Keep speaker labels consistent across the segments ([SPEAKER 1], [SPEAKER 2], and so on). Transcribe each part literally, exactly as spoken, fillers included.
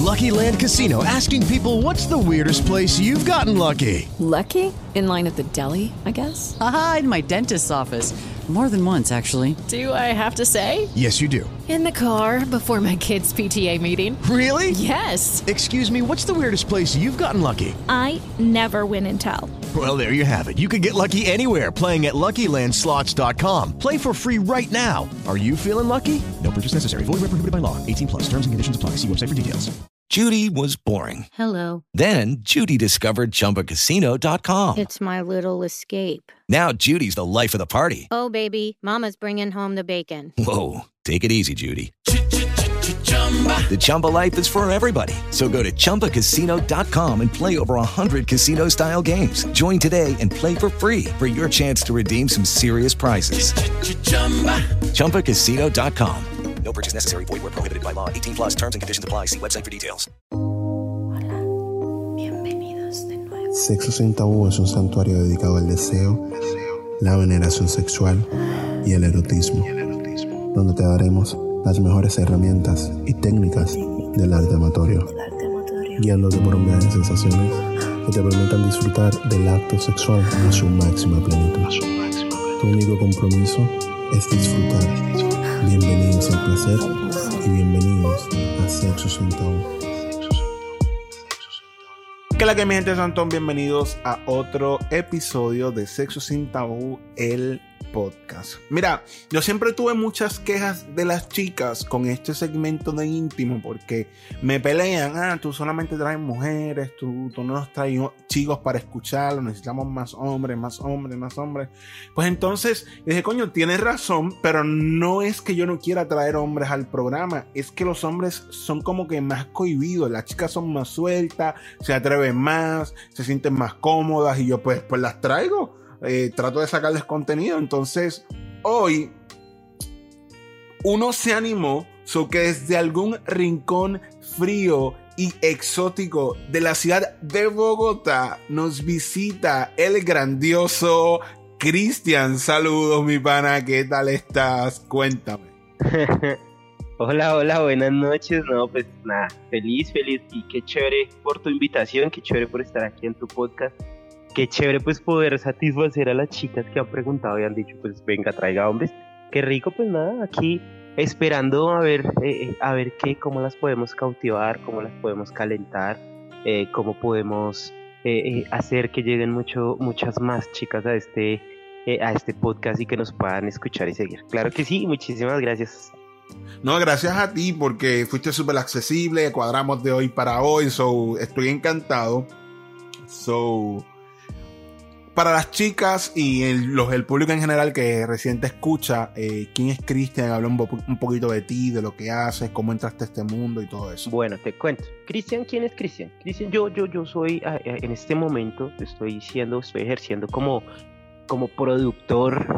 [SPEAKER 1] Lucky Land Casino, asking people, what's the weirdest place you've gotten lucky?
[SPEAKER 2] Lucky? In line at the deli, I guess?
[SPEAKER 3] Aha, in my dentist's office. More than once, actually.
[SPEAKER 2] Do I have to say?
[SPEAKER 1] Yes, you do.
[SPEAKER 2] In the car before my kids' P T A meeting.
[SPEAKER 1] Really?
[SPEAKER 2] Yes.
[SPEAKER 1] Excuse me, what's the weirdest place you've gotten lucky?
[SPEAKER 4] I never win and tell.
[SPEAKER 1] Well, there you have it. You can get lucky anywhere, playing at Lucky Land Slots dot com. Play for free right now. Are you feeling lucky? No purchase necessary. Void where prohibited by law. eighteen plus. Terms and conditions apply. See website for details.
[SPEAKER 5] Judy was boring.
[SPEAKER 6] Hello.
[SPEAKER 5] Then Judy discovered Chumba Casino dot com.
[SPEAKER 6] It's my little escape.
[SPEAKER 5] Now Judy's the life of the party.
[SPEAKER 6] Oh, baby, mama's bringing home the bacon.
[SPEAKER 5] Whoa, take it easy, Judy. The Chumba life is for everybody. So go to Chumba Casino dot com and play over one hundred casino-style games. Join today and play for free for your chance to redeem some serious prizes. Chumba Casino dot com. No purchase necessary. Void where prohibited by law. eighteen plus. Terms and conditions apply. See website for details.
[SPEAKER 7] Hola, bienvenidos de nuevo. Sexo Sin Tabú es un santuario dedicado al deseo, la veneración sexual y el erotismo, donde te daremos las mejores herramientas y técnicas del arte amatorio, guiándote por un viaje de sensaciones que te permitan disfrutar del acto sexual a su máxima plenitud. Tu único compromiso es disfrutar. Bienvenidos al placer y bienvenidos a Sexo Sin Tabú.
[SPEAKER 8] ¿Qué la que mi gente Santón? Bienvenidos a otro episodio de Sexo Sin Tabú, el podcast. Mira, yo siempre tuve muchas quejas de las chicas con este segmento de íntimo porque me pelean, ah, tú solamente traes mujeres, tú, tú no nos traes chicos para escucharlo, necesitamos más hombres, más hombres, más hombres. Pues entonces dije, coño, tienes razón, pero no es que yo no quiera traer hombres al programa, es que los hombres son como que más cohibidos, las chicas son más sueltas, se atreven más, se sienten más cómodas y yo pues, pues las traigo. Eh, trato de sacarles contenido. Entonces hoy uno se animó, so que desde algún rincón frío y exótico de la ciudad de Bogotá nos visita el grandioso Cristian. Saludos, mi pana, ¿qué tal estás? Cuéntame.
[SPEAKER 9] Hola, hola, buenas noches. No, pues nada, feliz, feliz y qué chévere por tu invitación, qué chévere por estar aquí en tu podcast. Qué chévere pues poder satisfacer a las chicas que han preguntado y han dicho pues venga, traiga hombres. Qué rico, pues nada, aquí esperando a ver eh, a ver qué, cómo las podemos cautivar, cómo las podemos calentar, eh, cómo podemos eh, eh, hacer que lleguen mucho, muchas más chicas a este, eh, a este podcast y que nos puedan escuchar y seguir. Claro que sí, muchísimas gracias.
[SPEAKER 8] No, gracias a ti porque fuiste súper accesible, cuadramos de hoy para hoy, so estoy encantado. So... Para las chicas y el, los, el público en general que recién te escucha, eh, ¿quién es Cristian? Habla un, un poquito de ti, de lo que haces, cómo entraste a este mundo y todo eso.
[SPEAKER 9] Bueno, te cuento. Cristian, ¿quién es Cristian? Cristian, yo, yo, yo soy, en este momento, estoy siendo, estoy ejerciendo como, como productor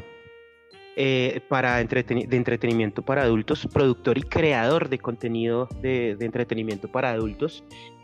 [SPEAKER 9] eh, para entreten- de entretenimiento para adultos, productor y creador de contenido de, de entretenimiento para adultos.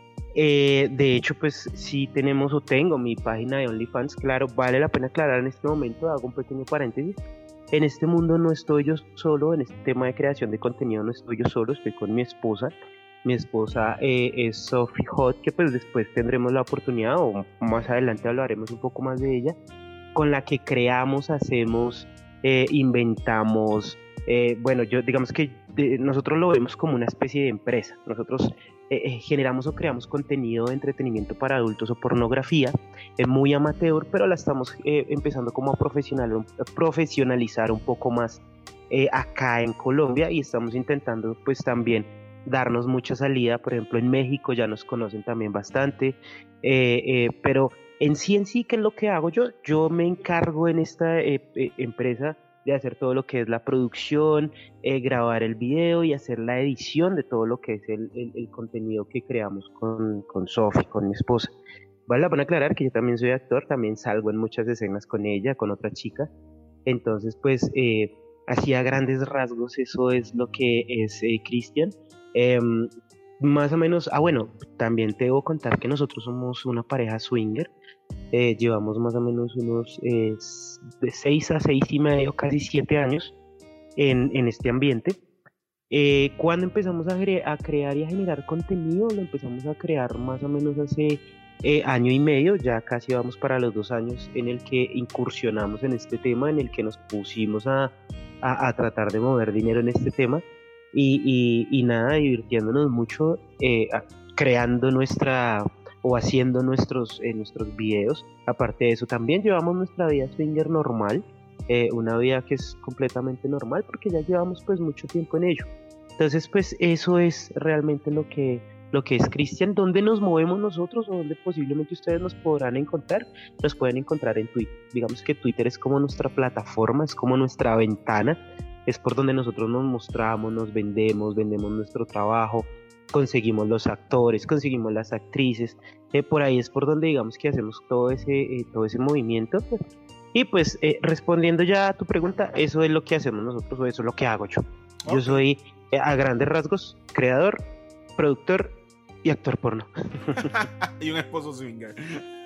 [SPEAKER 9] Eh, de hecho, pues sí tenemos o tengo mi página de OnlyFans. Claro, vale la pena aclarar en este momento, hago un pequeño paréntesis. En este mundo no estoy yo solo, en este tema de creación de contenido no estoy yo solo, estoy con mi esposa. Mi esposa eh, es Sophie Hot, que pues después tendremos la oportunidad, o más adelante hablaremos un poco más de ella, con la que creamos, hacemos, eh, inventamos. Eh, bueno, yo digamos que de, nosotros lo vemos como una especie de empresa. Nosotros Eh, eh, generamos o creamos contenido de entretenimiento para adultos o pornografía, es muy amateur, pero la estamos eh, empezando como a, profesional, a profesionalizar un poco más eh, acá en Colombia y estamos intentando pues también darnos mucha salida. Por ejemplo, en México ya nos conocen también bastante, eh, eh, pero en sí en sí, ¿qué es lo que hago yo? Yo me encargo en esta eh, eh, empresa de hacer todo lo que es la producción, eh, grabar el video y hacer la edición de todo lo que es el, el, el contenido que creamos con, con Sophie, con mi esposa. Vale la pena aclarar que yo también soy actor, también salgo en muchas escenas con ella, con otra chica. Entonces, pues, eh, así a grandes rasgos, eso es lo que es eh, Cristian. Eh, más o menos, ah bueno, también te debo contar que nosotros somos una pareja swinger. Eh, llevamos más o menos unos eh, de seis a seis y medio, casi siete años en, en este ambiente. Eh, ¿Cuándo empezamos a, cre- a crear y a generar contenido? Lo empezamos a crear más o menos hace eh, año y medio, ya casi vamos para los dos años en el que incursionamos en este tema, en el que nos pusimos a, a, a tratar de mover dinero en este tema y, y, y nada, divirtiéndonos mucho, eh, a- creando nuestra o haciendo nuestros, eh, nuestros videos. Aparte de eso, también llevamos nuestra vida swinger normal, eh, una vida que es completamente normal porque ya llevamos pues mucho tiempo en ello. Entonces pues eso es realmente lo que, lo que es Cristian. ¿Dónde nos movemos nosotros o dónde posiblemente ustedes nos podrán encontrar? Nos pueden encontrar en Twitter. Digamos que Twitter es como nuestra plataforma, es como nuestra ventana, es por donde nosotros nos mostramos, nos vendemos, vendemos nuestro trabajo, conseguimos los actores, conseguimos las actrices, eh, por ahí es por donde digamos que hacemos todo ese, eh, todo ese movimiento. Y pues eh, respondiendo ya a tu pregunta, eso es lo que hacemos nosotros, o eso es lo que hago yo.
[SPEAKER 8] Okay.
[SPEAKER 9] Yo soy, eh, a grandes rasgos, creador, productor y actor porno.
[SPEAKER 8] Y un esposo swinger.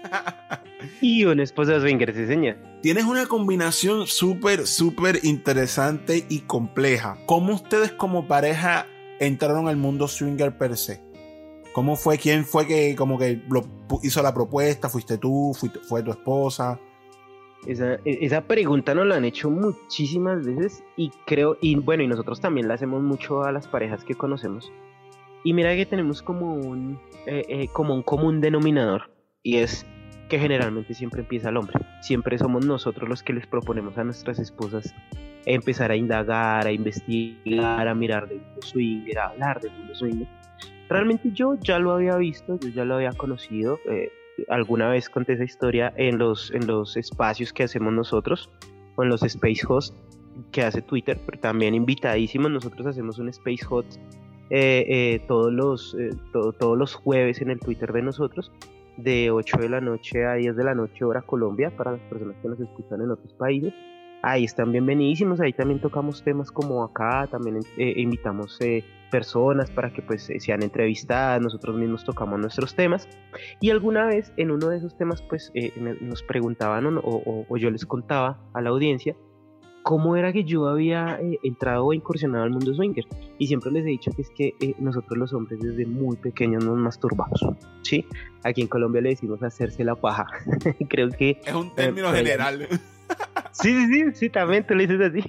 [SPEAKER 9] Y un esposo swinger, sí señor.
[SPEAKER 8] Tienes una combinación súper, súper interesante y compleja. ¿Cómo ustedes como pareja entraron al mundo swinger per se? ¿Cómo fue? ¿Quién fue que como que lo hizo la propuesta? ¿Fuiste tú? ¿Fuiste, fue tu esposa?
[SPEAKER 9] Esa, esa pregunta nos la han hecho muchísimas veces y creo, y bueno, y nosotros también la hacemos mucho a las parejas que conocemos. Y mira que tenemos como un, eh, eh, como un común denominador, y es que generalmente siempre empieza el hombre. Siempre somos nosotros los que les proponemos a nuestras esposas empezar a indagar, a investigar, a mirar del mundo swinger, a hablar del mundo swinger. Realmente yo ya lo había visto, yo ya lo había conocido. Eh, alguna vez conté esa historia en los, en los espacios que hacemos nosotros, o en los Space Host que hace Twitter, pero también invitadísimos. Nosotros hacemos un Space Host eh, eh, todos, los, eh, to- todos los jueves en el Twitter de nosotros, de ocho de la noche a diez de la noche hora Colombia, para las personas que nos escuchan en otros países. Ahí están bienvenidísimos, ahí también tocamos temas como acá, también eh, invitamos eh, personas para que pues eh, sean entrevistadas, nosotros mismos tocamos nuestros temas. Y alguna vez en uno de esos temas pues eh, me- nos preguntaban o, o- o yo les contaba a la audiencia cómo era que yo había eh, entrado o incursionado al mundo swinger. Y siempre les he dicho que es que eh, nosotros los hombres desde muy pequeños nos masturbamos, ¿sí? Aquí en Colombia le decimos hacerse la paja. Creo que...
[SPEAKER 8] Es un término
[SPEAKER 9] eh,
[SPEAKER 8] general.
[SPEAKER 9] Sí, sí, sí, sí, también tú lo dices así.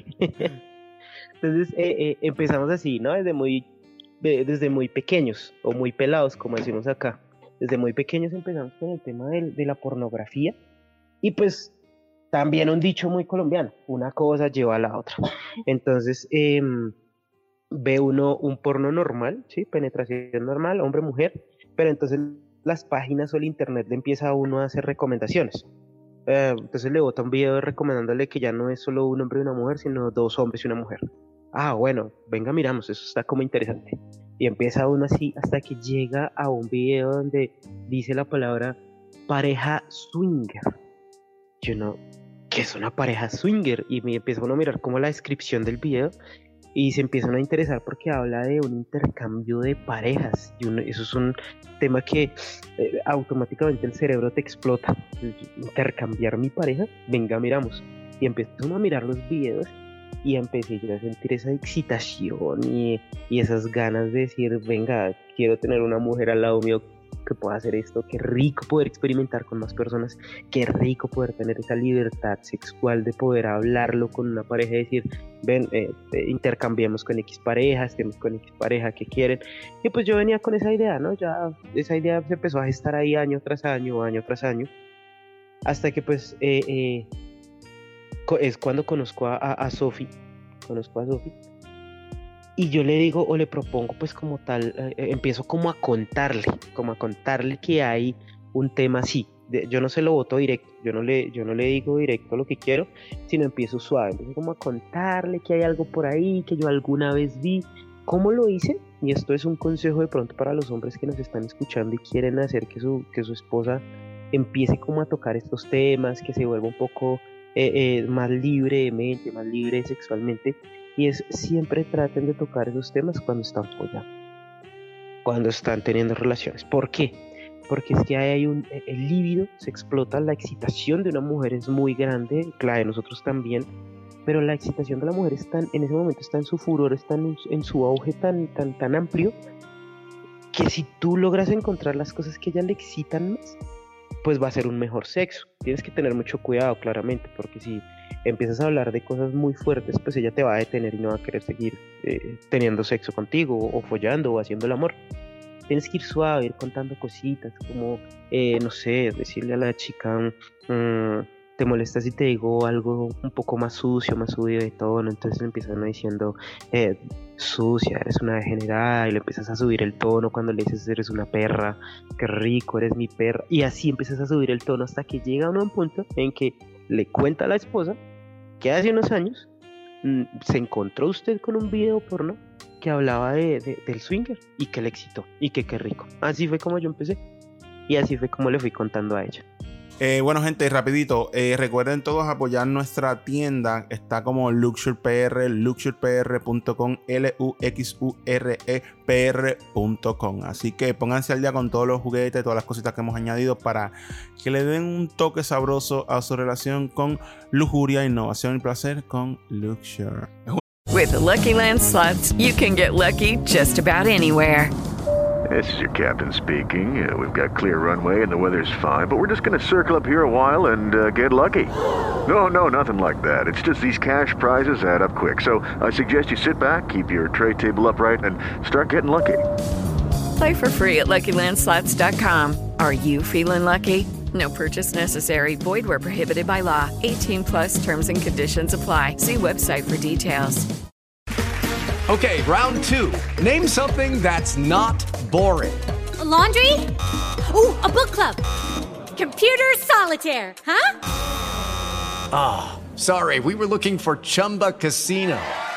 [SPEAKER 9] Entonces eh, eh, empezamos así, ¿no? Desde muy, de- desde muy pequeños, o muy pelados, como decimos acá. Desde muy pequeños empezamos con el tema del- de la pornografía. Y pues también un dicho muy colombiano, una cosa lleva a la otra. Entonces em, ve uno un porno normal, ¿sí? Penetración normal, hombre-mujer, pero entonces las páginas o el internet le empieza a uno a hacer recomendaciones. Eh, entonces le bota un video recomendándole que ya no es solo un hombre y una mujer, sino dos hombres y una mujer. Ah, bueno, venga, miramos, eso está como interesante. Y empieza uno así hasta que llega a un video donde dice la palabra pareja swinger. Yo no, ¿qué es una pareja swinger? Y me empieza uno a mirar como la descripción del video y se empiezan a interesar porque habla de un intercambio de parejas. Y uno, eso es un tema que eh, automáticamente el cerebro te explota. Intercambiar mi pareja, venga, miramos. Y empezó uno a mirar los videos y empecé yo a sentir esa excitación y, y esas ganas de decir, venga, quiero tener una mujer al lado mío que pueda hacer esto. Qué rico poder experimentar con más personas, qué rico poder tener esa libertad sexual de poder hablarlo con una pareja y decir, ven, eh, eh, intercambiemos con X pareja, estemos con X pareja, ¿qué quieren? Y pues yo venía con esa idea, ¿no? Ya esa idea se empezó a gestar ahí año tras año, año tras año, hasta que pues eh, eh, co- es cuando conozco a, a, a Sofi, conozco a Sofi, y yo le digo o le propongo pues como tal, eh, eh, empiezo como a contarle, como a contarle que hay un tema así. De- yo no se lo boto directo, yo no le, yo no le digo directo lo que quiero, sino empiezo suave, empiezo como a contarle que hay algo por ahí, que yo alguna vez vi. ¿Cómo lo hice? Y esto es un consejo de pronto para los hombres que nos están escuchando y quieren hacer que su, que su esposa empiece como a tocar estos temas, que se vuelva un poco eh, eh, más libre de mente, más libre sexualmente. Y es, siempre traten de tocar esos temas cuando están follando, cuando están teniendo relaciones. ¿Por qué? Porque es que hay un, el líbido se explota, la excitación de una mujer es muy grande, la de nosotros también, pero la excitación de la mujer está en, en ese momento está en su furor, está en, en su auge tan, tan, tan amplio, que si tú logras encontrar las cosas que a ella le excitan más, pues va a ser un mejor sexo. Tienes que tener mucho cuidado, claramente, porque si empiezas a hablar de cosas muy fuertes, pues ella te va a detener y no va a querer seguir eh, teniendo sexo contigo, o, o follando, o haciendo el amor. Tienes que ir suave, ir contando cositas, como, eh, no sé, decirle a la chica, mmm, te molesta si te digo algo un poco más sucio, más subido de tono. Entonces le empiezan uno diciendo, eh, sucia, eres una degenerada, y le empiezas a subir el tono cuando le dices, eres una perra, qué rico, eres mi perra, y así empiezas a subir el tono hasta que llega uno a un punto en que le cuenta a la esposa que hace unos años mmm, se encontró usted con un video porno que hablaba de, de, del swinger y que le excitó y que qué rico. Así fue como yo empecé y así fue como le fui contando a ella.
[SPEAKER 8] Eh, bueno, gente, rapidito, eh, recuerden todos apoyar nuestra tienda. Está como Luxure P R, luxure p r punto com, L U X U R E P R punto com. Así que pónganse al día con todos los juguetes, todas las cositas que hemos añadido para que le den un toque sabroso a su relación con lujuria, innovación y placer con Luxure.
[SPEAKER 10] With the Lucky Land Slots, you can get lucky just about anywhere.
[SPEAKER 11] This is your captain speaking. Uh, we've got clear runway and the weather's fine, but we're just going to circle up here a while and uh, get lucky. No, no, nothing like that. It's just these cash prizes add up quick. So I suggest you sit back, keep your tray table upright, and start getting lucky.
[SPEAKER 10] Play for free at lucky land slots dot com. Are you feeling lucky? No purchase necessary. Void where prohibited by law. eighteen plus terms and conditions apply. See website for details.
[SPEAKER 12] Okay, round two. Name something that's not boring.
[SPEAKER 13] A laundry? Ooh, a book club. Computer solitaire, huh?
[SPEAKER 12] Ah, oh, sorry. We were looking for Chumba Casino.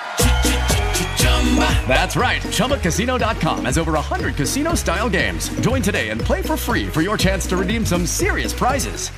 [SPEAKER 12] That's right. Chumba Casino dot com has over one hundred casino-style games. Join today and play for free for your chance to redeem some serious prizes.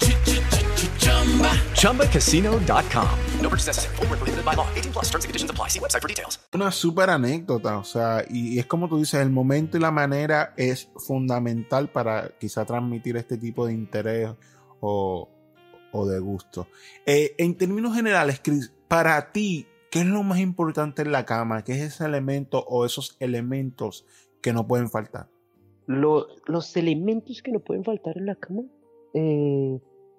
[SPEAKER 12] Chumba Casino dot com. No purchase necessary. Void where prohibited by law. eighteen plus terms and conditions apply. See website for details.
[SPEAKER 8] Una súper anécdota, o sea, y, y es como tú dices, el momento y la manera es fundamental para quizá transmitir este tipo de interés o, o de gusto. Eh, en términos generales, Chris, para ti, ¿qué es lo más importante en la cama? ¿Qué es ese elemento o esos elementos que no pueden faltar?
[SPEAKER 9] Lo, los elementos que no pueden faltar en la cama, eh,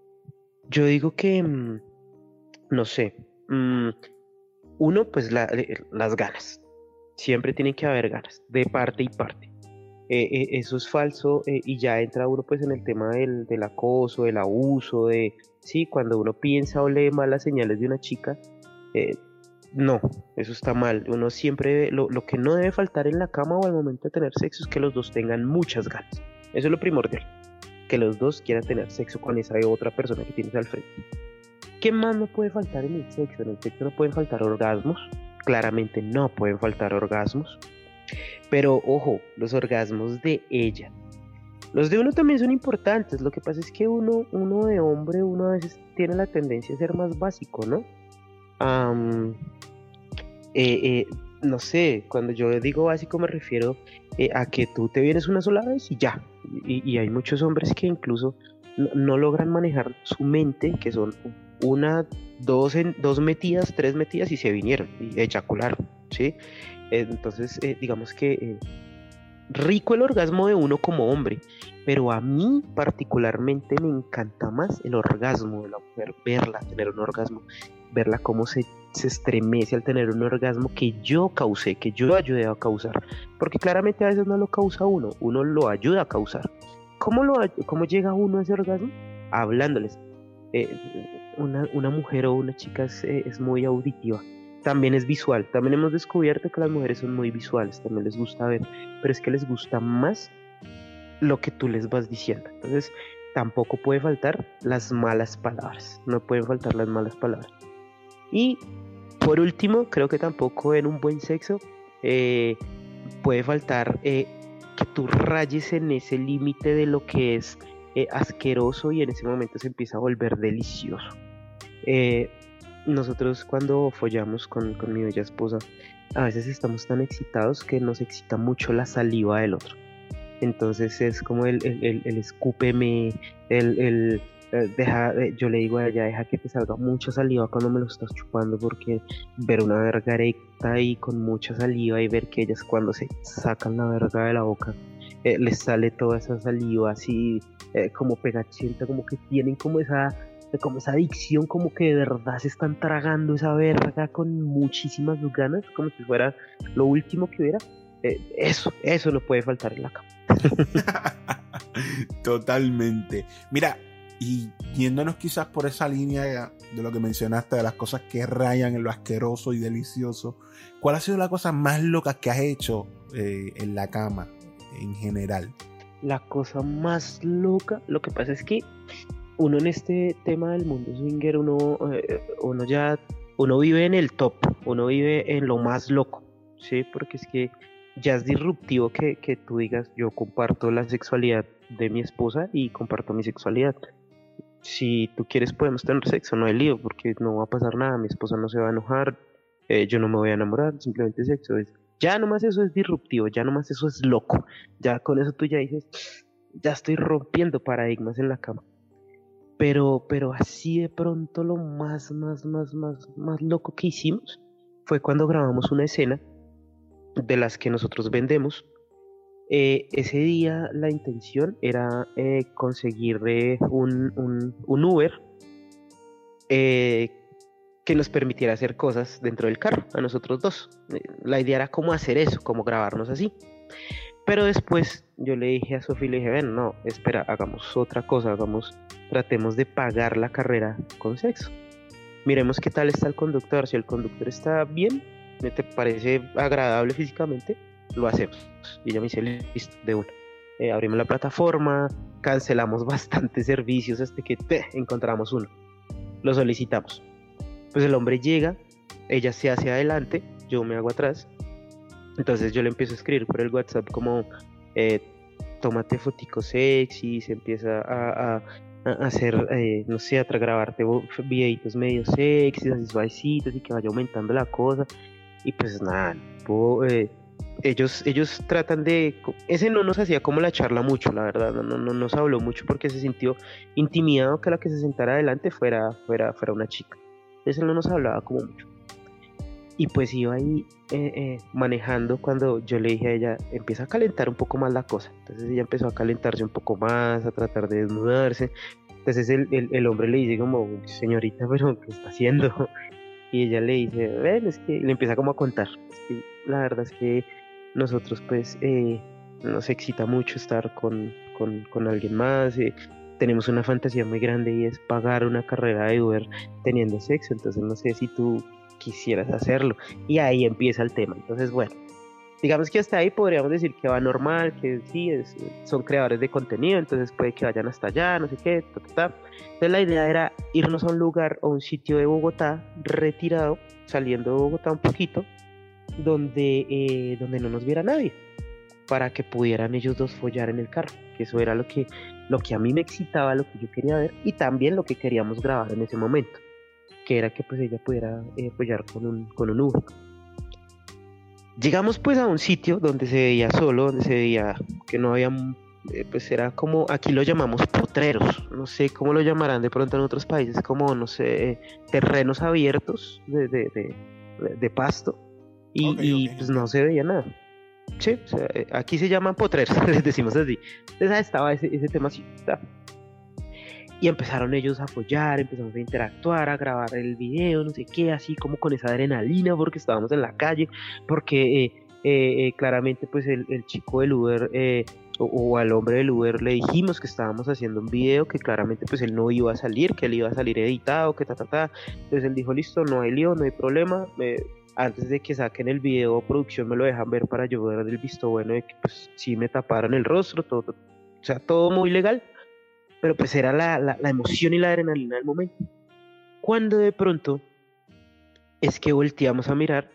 [SPEAKER 9] yo digo que, mmm, no sé, mmm, uno, pues la, las ganas. Siempre tiene que haber ganas, de parte y parte. Eh, eh, eso es falso, eh, y ya entra uno pues en el tema del, del acoso, del abuso, de, sí, cuando uno piensa o lee malas señales de una chica, eh, no, eso está mal. Uno siempre, lo, lo que no debe faltar en la cama o al momento de tener sexo es que los dos tengan muchas ganas. Eso es lo primordial, que los dos quieran tener sexo con esa otra persona que tienes al frente. ¿Qué más no puede faltar en el sexo? En el sexo no pueden faltar orgasmos, claramente no pueden faltar orgasmos, pero ojo, los orgasmos de ella. Los de uno también son importantes, lo que pasa es que uno, uno de hombre, uno a veces tiene la tendencia a ser más básico, ¿no? Um, eh, eh, no sé, cuando yo digo básico me refiero eh, a que tú te vienes una sola vez y ya, y, y hay muchos hombres que incluso no, no logran manejar su mente, que son una, dos, en, dos metidas, tres metidas y se vinieron y eyacularon, ¿sí? Eh, entonces eh, digamos que eh, rico el orgasmo de uno como hombre, pero a mí particularmente me encanta más el orgasmo de la mujer, verla tener un orgasmo, verla cómo se, se estremece al tener un orgasmo que yo causé, que yo ayudé a causar, porque claramente a veces no lo causa uno, uno lo ayuda a causar. ¿Cómo, lo, cómo llega uno a ese orgasmo? Hablándoles. Eh, una, una mujer o una chica es, es muy auditiva, también es visual, también hemos descubierto que las mujeres son muy visuales, también les gusta ver, pero es que les gusta más lo que tú les vas diciendo. Entonces tampoco puede faltar las malas palabras, no pueden faltar las malas palabras. Y por último, creo que tampoco en un buen sexo eh, puede faltar eh, que tú rayes en ese límite de lo que es eh, asqueroso y en ese momento se empieza a volver delicioso. Eh, nosotros cuando follamos con, con mi bella esposa, a veces estamos tan excitados que nos excita mucho la saliva del otro. Entonces es como el, el, el, el escúpeme, el, el eh, deja, eh, yo le digo a ella, deja que te salga mucha saliva cuando me lo estás chupando, porque ver una verga erecta ahí con mucha saliva y ver que ellas cuando se sacan la verga de la boca, eh, les sale toda esa saliva así eh, como pegachenta, como que tienen como esa, como esa adicción, como que de verdad se están tragando esa verga con muchísimas ganas, como si fuera lo último que hubiera. Eh, eso, eso no puede faltar en la cama.
[SPEAKER 8] Totalmente. Mira, y yéndonos quizás por esa línea de lo que mencionaste, de las cosas que rayan en lo asqueroso y delicioso, ¿cuál ha sido la cosa más loca que has hecho eh, en la cama en general?
[SPEAKER 9] La cosa más loca, lo que pasa es que uno en este tema del mundo swinger, uno, eh, uno ya, uno vive en el top, uno vive en lo más loco, ¿sí? Porque es que ya es disruptivo que, que tú digas, yo comparto la sexualidad de mi esposa y comparto mi sexualidad. Si tú quieres podemos tener sexo, no hay lío, porque no va a pasar nada, mi esposa no se va a enojar, eh, yo no me voy a enamorar, simplemente sexo. Es, ya nomás eso es disruptivo, ya nomás eso es loco, ya con eso tú ya dices, ya estoy rompiendo paradigmas en la cama. Pero, pero así de pronto lo más, más, más, más, más loco que hicimos fue cuando grabamos una escena de las que nosotros vendemos. Eh, ese día la intención era eh, conseguir eh, un, un, un Uber eh, que nos permitiera hacer cosas dentro del carro, a nosotros dos. Eh, la idea era cómo hacer eso, cómo grabarnos así. Pero después yo le dije a Sofía, le dije, ven, no, espera, hagamos otra cosa, hagamos, tratemos de pagar la carrera con sexo. Miremos qué tal está el conductor, si el conductor está bien, te parece agradable físicamente, lo hacemos. Y ella me dice, listo, de una. Eh, abrimos la plataforma, cancelamos bastantes servicios hasta que te, encontramos uno. Lo solicitamos. Pues el hombre llega, ella se hace adelante, yo me hago atrás. Entonces yo le empiezo a escribir por el WhatsApp como, eh, tómate foticos sexy, se empieza a, a, a hacer, eh, no sé, a grabarte videitos medio sexy, así suavecitos y que vaya aumentando la cosa. Y pues nada, puedo, eh, ellos, ellos tratan de, ese no nos hacía como la charla mucho, la verdad, no, no, no nos habló mucho porque se sintió intimidado que la que se sentara adelante fuera, fuera, fuera una chica. Ese no nos hablaba como mucho. Y pues iba ahí eh, eh, manejando cuando yo le dije a ella, empieza a calentar un poco más la cosa. Entonces ella empezó a calentarse un poco más, a tratar de desnudarse. Entonces el, el, el hombre le dice como, señorita, pero ¿qué está haciendo? Y ella le dice, ven, es que le empieza como a contar. Es que la verdad es que nosotros pues eh, nos excita mucho estar con, con, con alguien más. Eh, tenemos una fantasía muy grande y es pagar una carrera de Uber teniendo sexo. Entonces no sé si tú quisieras hacerlo. Y ahí empieza el tema. Entonces bueno, digamos que hasta ahí podríamos decir que va normal, que sí, es, son creadores de contenido, entonces puede que vayan hasta allá, no sé qué, ta, ta, ta. Entonces la idea era irnos a un lugar o un sitio de Bogotá retirado, saliendo de Bogotá un poquito, donde, eh, donde no nos viera nadie, para que pudieran ellos dos follar en el carro, que eso era lo que, lo que a mí me excitaba, lo que yo quería ver, y también lo que queríamos grabar en ese momento, que era que pues ella pudiera eh, follar con un, con un Uber. Llegamos pues a un sitio donde se veía solo, donde se veía que no había, eh, pues era como, aquí lo llamamos potreros, no sé cómo lo llamarán de pronto en otros países, como no sé, eh, terrenos abiertos de, de, de, de pasto, y, okay, y okay. Pues no se veía nada. Sí, o sea, aquí se llaman potreros, les decimos así. Entonces estaba ese, ese tema así, ¿está? Y empezaron ellos a follar, empezamos a interactuar, a grabar el video, no sé qué, así como con esa adrenalina, porque estábamos en la calle, porque eh, eh, eh, claramente pues el, el chico del Uber, eh, o, o al hombre del Uber le dijimos que estábamos haciendo un video, que claramente pues él no iba a salir, que él iba a salir editado, que ta, ta, ta. Entonces él dijo, listo, no hay lío, no hay problema, eh, antes de que saquen el video, producción me lo dejan ver para yo ver el visto bueno de que pues sí me taparon el rostro, todo, todo, o sea, todo muy legal. Pero pues era la, la, la emoción y la adrenalina del momento. Cuando de pronto es que volteamos a mirar,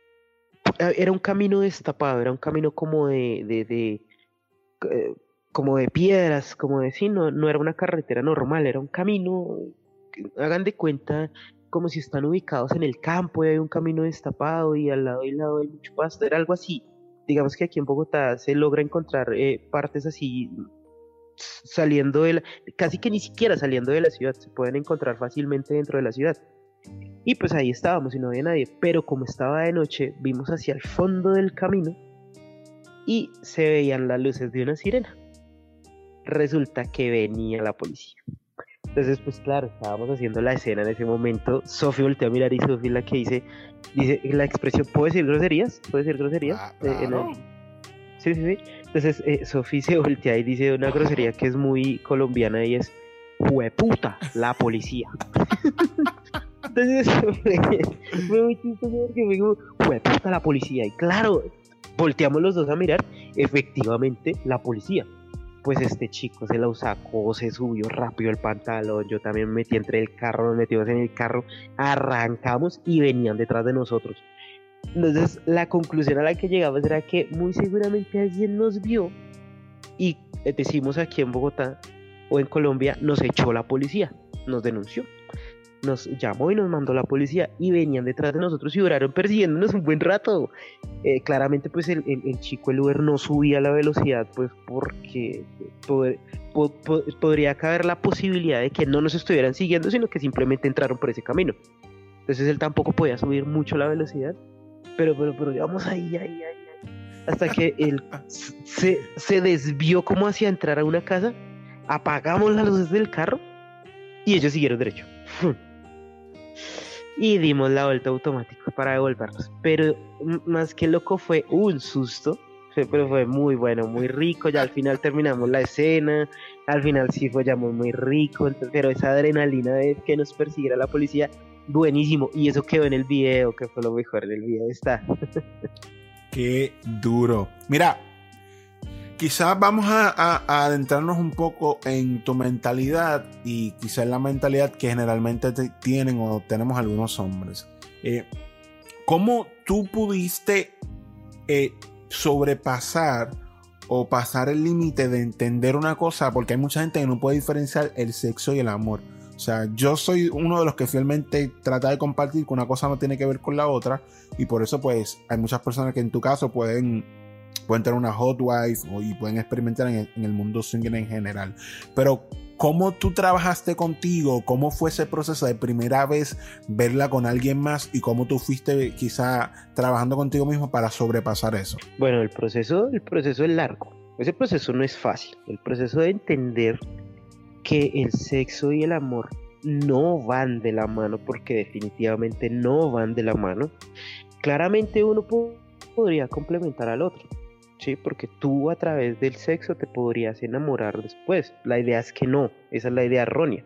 [SPEAKER 9] era un camino destapado, era un camino como de, de, de eh, como de piedras, como de sí, no, no era una carretera normal, era un camino, hagan de cuenta como si están ubicados en el campo y hay un camino destapado y al lado y al lado hay mucho pasto, era algo así. Digamos que aquí en Bogotá se logra encontrar eh, partes así saliendo de la, casi que ni siquiera saliendo de la ciudad, se pueden encontrar fácilmente dentro de la ciudad. Y pues ahí estábamos y no había nadie, pero como estaba de noche, vimos hacia el fondo del camino y se veían las luces de una sirena. Resulta que venía la policía. Entonces, pues claro, estábamos haciendo la escena en ese momento. Sofi voltea a mirar y Sofi la que dice, dice la expresión, ¿puedo decir groserías? ¿Puedo decir groserías?
[SPEAKER 8] Ah,
[SPEAKER 9] Eh, en
[SPEAKER 8] claro.
[SPEAKER 9] el- Sí, sí, sí. Entonces, eh, Sofi se voltea y dice una grosería que es muy colombiana y es, ¡jueputa, la policía! Entonces, fue, fue muy chistoso porque fue como, ¡jueputa, la policía! Y claro, volteamos los dos a mirar, efectivamente, la policía. Pues este chico se la sacó, se subió rápido el pantalón, yo también me metí entre el carro, nos metimos en el carro, arrancamos y venían detrás de nosotros. Entonces la conclusión a la que llegamos era que muy seguramente alguien nos vio y eh, decimos aquí en Bogotá o en Colombia, nos echó la policía, nos denunció, nos llamó y nos mandó la policía y venían detrás de nosotros y duraron persiguiéndonos un buen rato. Eh, claramente pues el, el, el chico, el Uber, no subía la velocidad pues porque poder, po, po, podría caber la posibilidad de que no nos estuvieran siguiendo, sino que simplemente entraron por ese camino. Entonces él tampoco podía subir mucho la velocidad, pero pero pero íbamos ahí, ahí, ahí, ahí, hasta que él se, se desvió como hacia entrar a una casa, apagamos las luces del carro y ellos siguieron derecho. Y dimos la vuelta automática para devolvernos. Pero m- más que loco fue un susto. Fue- Pero fue muy bueno, muy rico. Ya al final terminamos la escena. Al final sí fue ya muy, muy rico. Entonces, pero esa adrenalina de que nos persiguiera la policía, buenísimo. Y eso quedó en el video, que fue lo mejor del video. Está.
[SPEAKER 8] Qué duro. Mira, quizás vamos a, a- a adentrarnos un poco en tu mentalidad y quizás la mentalidad que generalmente te- tienen o tenemos algunos hombres. Eh, ¿Cómo tú pudiste eh, sobrepasar o pasar el límite de entender una cosa? Porque hay mucha gente que no puede diferenciar el sexo y el amor. O sea, yo soy uno de los que fielmente trata de compartir que una cosa no tiene que ver con la otra, y por eso pues hay muchas personas que en tu caso pueden pueden tener una hot wife o, y pueden experimentar en el, en el mundo swinger en general. Pero ¿cómo tú trabajaste contigo? ¿Cómo fue ese proceso de primera vez verla con alguien más? ¿Y cómo tú fuiste quizá trabajando contigo mismo para sobrepasar eso?
[SPEAKER 9] Bueno, el proceso, el proceso es largo. Ese proceso no es fácil. El proceso de entender que el sexo y el amor no van de la mano, porque definitivamente no van de la mano. Claramente uno po- podría complementar al otro, ¿sí? Porque tú a través del sexo te podrías enamorar después. La idea es que no, esa es la idea errónea.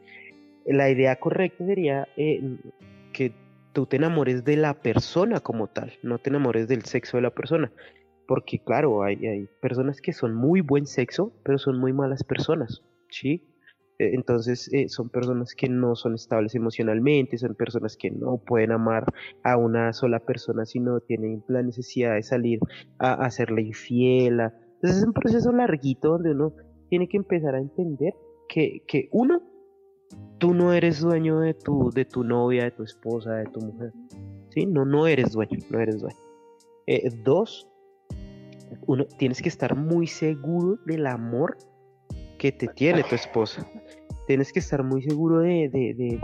[SPEAKER 9] La idea correcta sería eh, que tú te enamores de la persona como tal, no te enamores del sexo de la persona. Porque claro, hay, hay personas que son muy buen sexo, pero son muy malas personas, ¿sí? Eh, Entonces eh, son personas que no son estables emocionalmente, son personas que no pueden amar a una sola persona, sino tienen la necesidad de salir a, a hacerle infiel. a- Entonces es un proceso larguito donde uno tiene que empezar a entender que, que uno, tú no eres dueño de tu, de tu novia, de tu esposa, de tu mujer, ¿sí? No, no eres dueño, no eres dueño. Eh, dos, uno tienes que estar muy seguro del amor que te tiene tu esposa. Tienes que estar muy seguro de, de, de,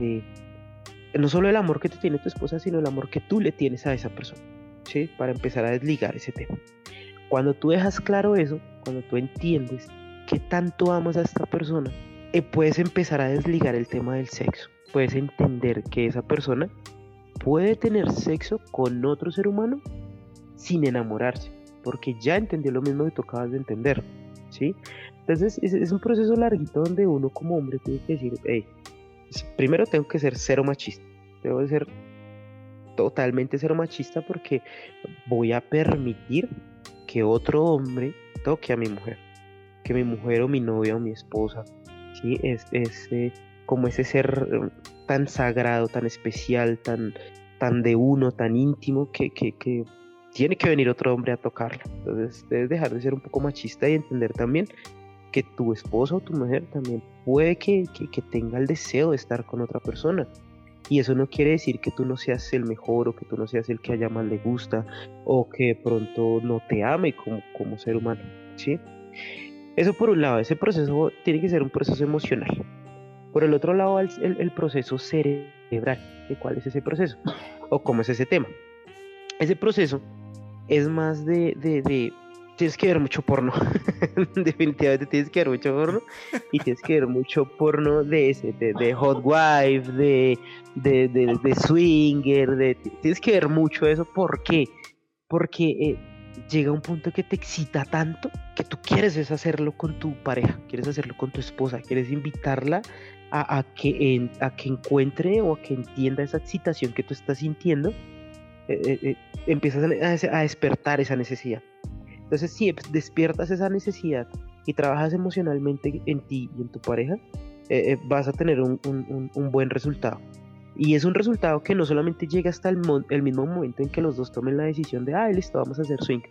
[SPEAKER 9] de no solo el amor que te tiene tu esposa, sino el amor que tú le tienes a esa persona, ¿sí? Para empezar a desligar ese tema. Cuando tú dejas claro eso, cuando tú entiendes que tanto amas a esta persona, eh, puedes empezar a desligar el tema del sexo. Puedes entender que esa persona puede tener sexo con otro ser humano sin enamorarse, porque ya entendió lo mismo que tú acabas de entender, ¿sí? Entonces es, es un proceso larguito donde uno como hombre tiene que decir, hey, primero tengo que ser cero machista, tengo que ser totalmente cero machista porque voy a permitir que otro hombre toque a mi mujer, que mi mujer o mi novia o mi esposa, ¿sí? Es, es eh, como ese ser eh, tan sagrado, tan especial, tan, tan de uno, tan íntimo, que, que, que tiene que venir otro hombre a tocarlo. Entonces debes dejar de ser un poco machista y entender también que tu esposa o tu mujer también puede que, que, que tenga el deseo de estar con otra persona. Y eso no quiere decir que tú no seas el mejor o que tú no seas el que a ella más le gusta o que de pronto no te ame como, como ser humano, ¿sí? Eso por un lado, ese proceso tiene que ser un proceso emocional. Por el otro lado, el, el proceso cerebral. ¿Cuál es ese proceso? ¿O cómo es ese tema? Ese proceso es más de... de, de tienes que ver mucho porno. Definitivamente tienes que ver mucho porno. Y tienes que ver mucho porno de ese, de, de hot wife, de, de, de, de swinger. De, tienes que ver mucho eso. ¿Por qué? Porque... Eh, llega un punto que te excita tanto que tú quieres es hacerlo con tu pareja, quieres hacerlo con tu esposa, quieres invitarla a, a, que, en, a que encuentre o a que entienda esa excitación que tú estás sintiendo. eh, eh, empiezas a, a despertar esa necesidad. Entonces si despiertas esa necesidad y trabajas emocionalmente en ti y en tu pareja, eh, eh, vas a tener un, un, un, un buen resultado. Y es un resultado que no solamente llega hasta el, mo- el mismo momento en que los dos tomen la decisión de, ah, listo, vamos a hacer swinger,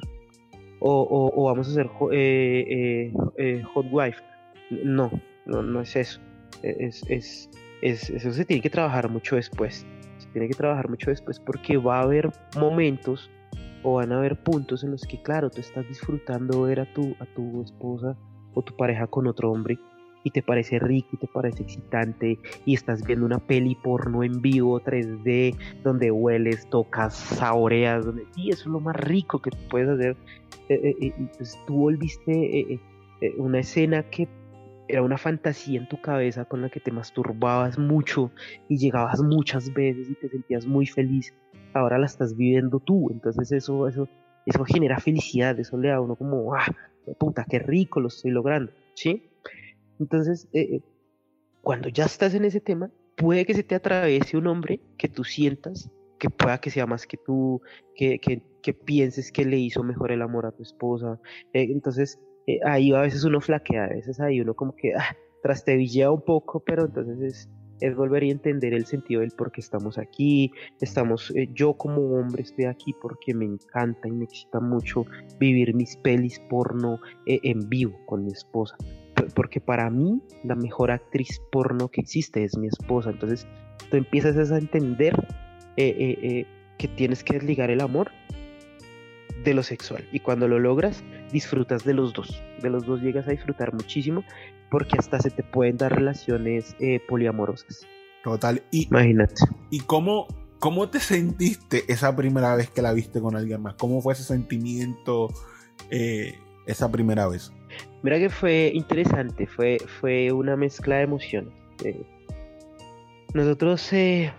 [SPEAKER 9] o, o, o vamos a hacer jo- eh, eh, eh, hot wife. No, no, no es eso. Es, es, es, eso se tiene que trabajar mucho después. Se tiene que trabajar mucho después porque va a haber momentos o van a haber puntos en los que, claro, tú estás disfrutando ver a tu, a tu esposa o tu pareja con otro hombre, y te parece rico y te parece excitante, y estás viendo una peli porno en vivo tres D donde hueles, tocas, saboreas, donde, y eso es lo más rico que puedes hacer. Eh, eh, eh, pues tú volviste eh, eh, una escena que era una fantasía en tu cabeza con la que te masturbabas mucho y llegabas muchas veces y te sentías muy feliz. Ahora la estás viviendo tú, entonces eso, eso, eso genera felicidad, eso le da a uno como, ah, puta, qué rico, lo estoy logrando, ¿sí? Entonces, eh, cuando ya estás en ese tema, puede que se te atraviese un hombre que tú sientas que pueda que sea más que tú, que, que, que pienses que le hizo mejor el amor a tu esposa. Eh, entonces, eh, ahí a veces uno flaquea, a veces ahí uno como que ah, trastabillea un poco, pero entonces es, es volver a entender el sentido del por qué estamos aquí. Estamos, eh, yo como hombre estoy aquí porque me encanta y me excita mucho vivir mis pelis porno eh, en vivo con mi esposa. Porque para mí la mejor actriz porno que existe es mi esposa. Entonces tú empiezas a entender eh, eh, eh, que tienes que desligar el amor de lo sexual, y cuando lo logras disfrutas de los dos, de los dos llegas a disfrutar muchísimo, porque hasta se te pueden dar relaciones eh, poliamorosas.
[SPEAKER 8] Total. Y,
[SPEAKER 9] imagínate.
[SPEAKER 8] ¿Y cómo, cómo te sentiste esa primera vez que la viste con alguien más? ¿Cómo fue ese sentimiento eh, esa primera vez?
[SPEAKER 9] Mira que fue interesante, fue, fue una mezcla de emociones. Eh, nosotros eh,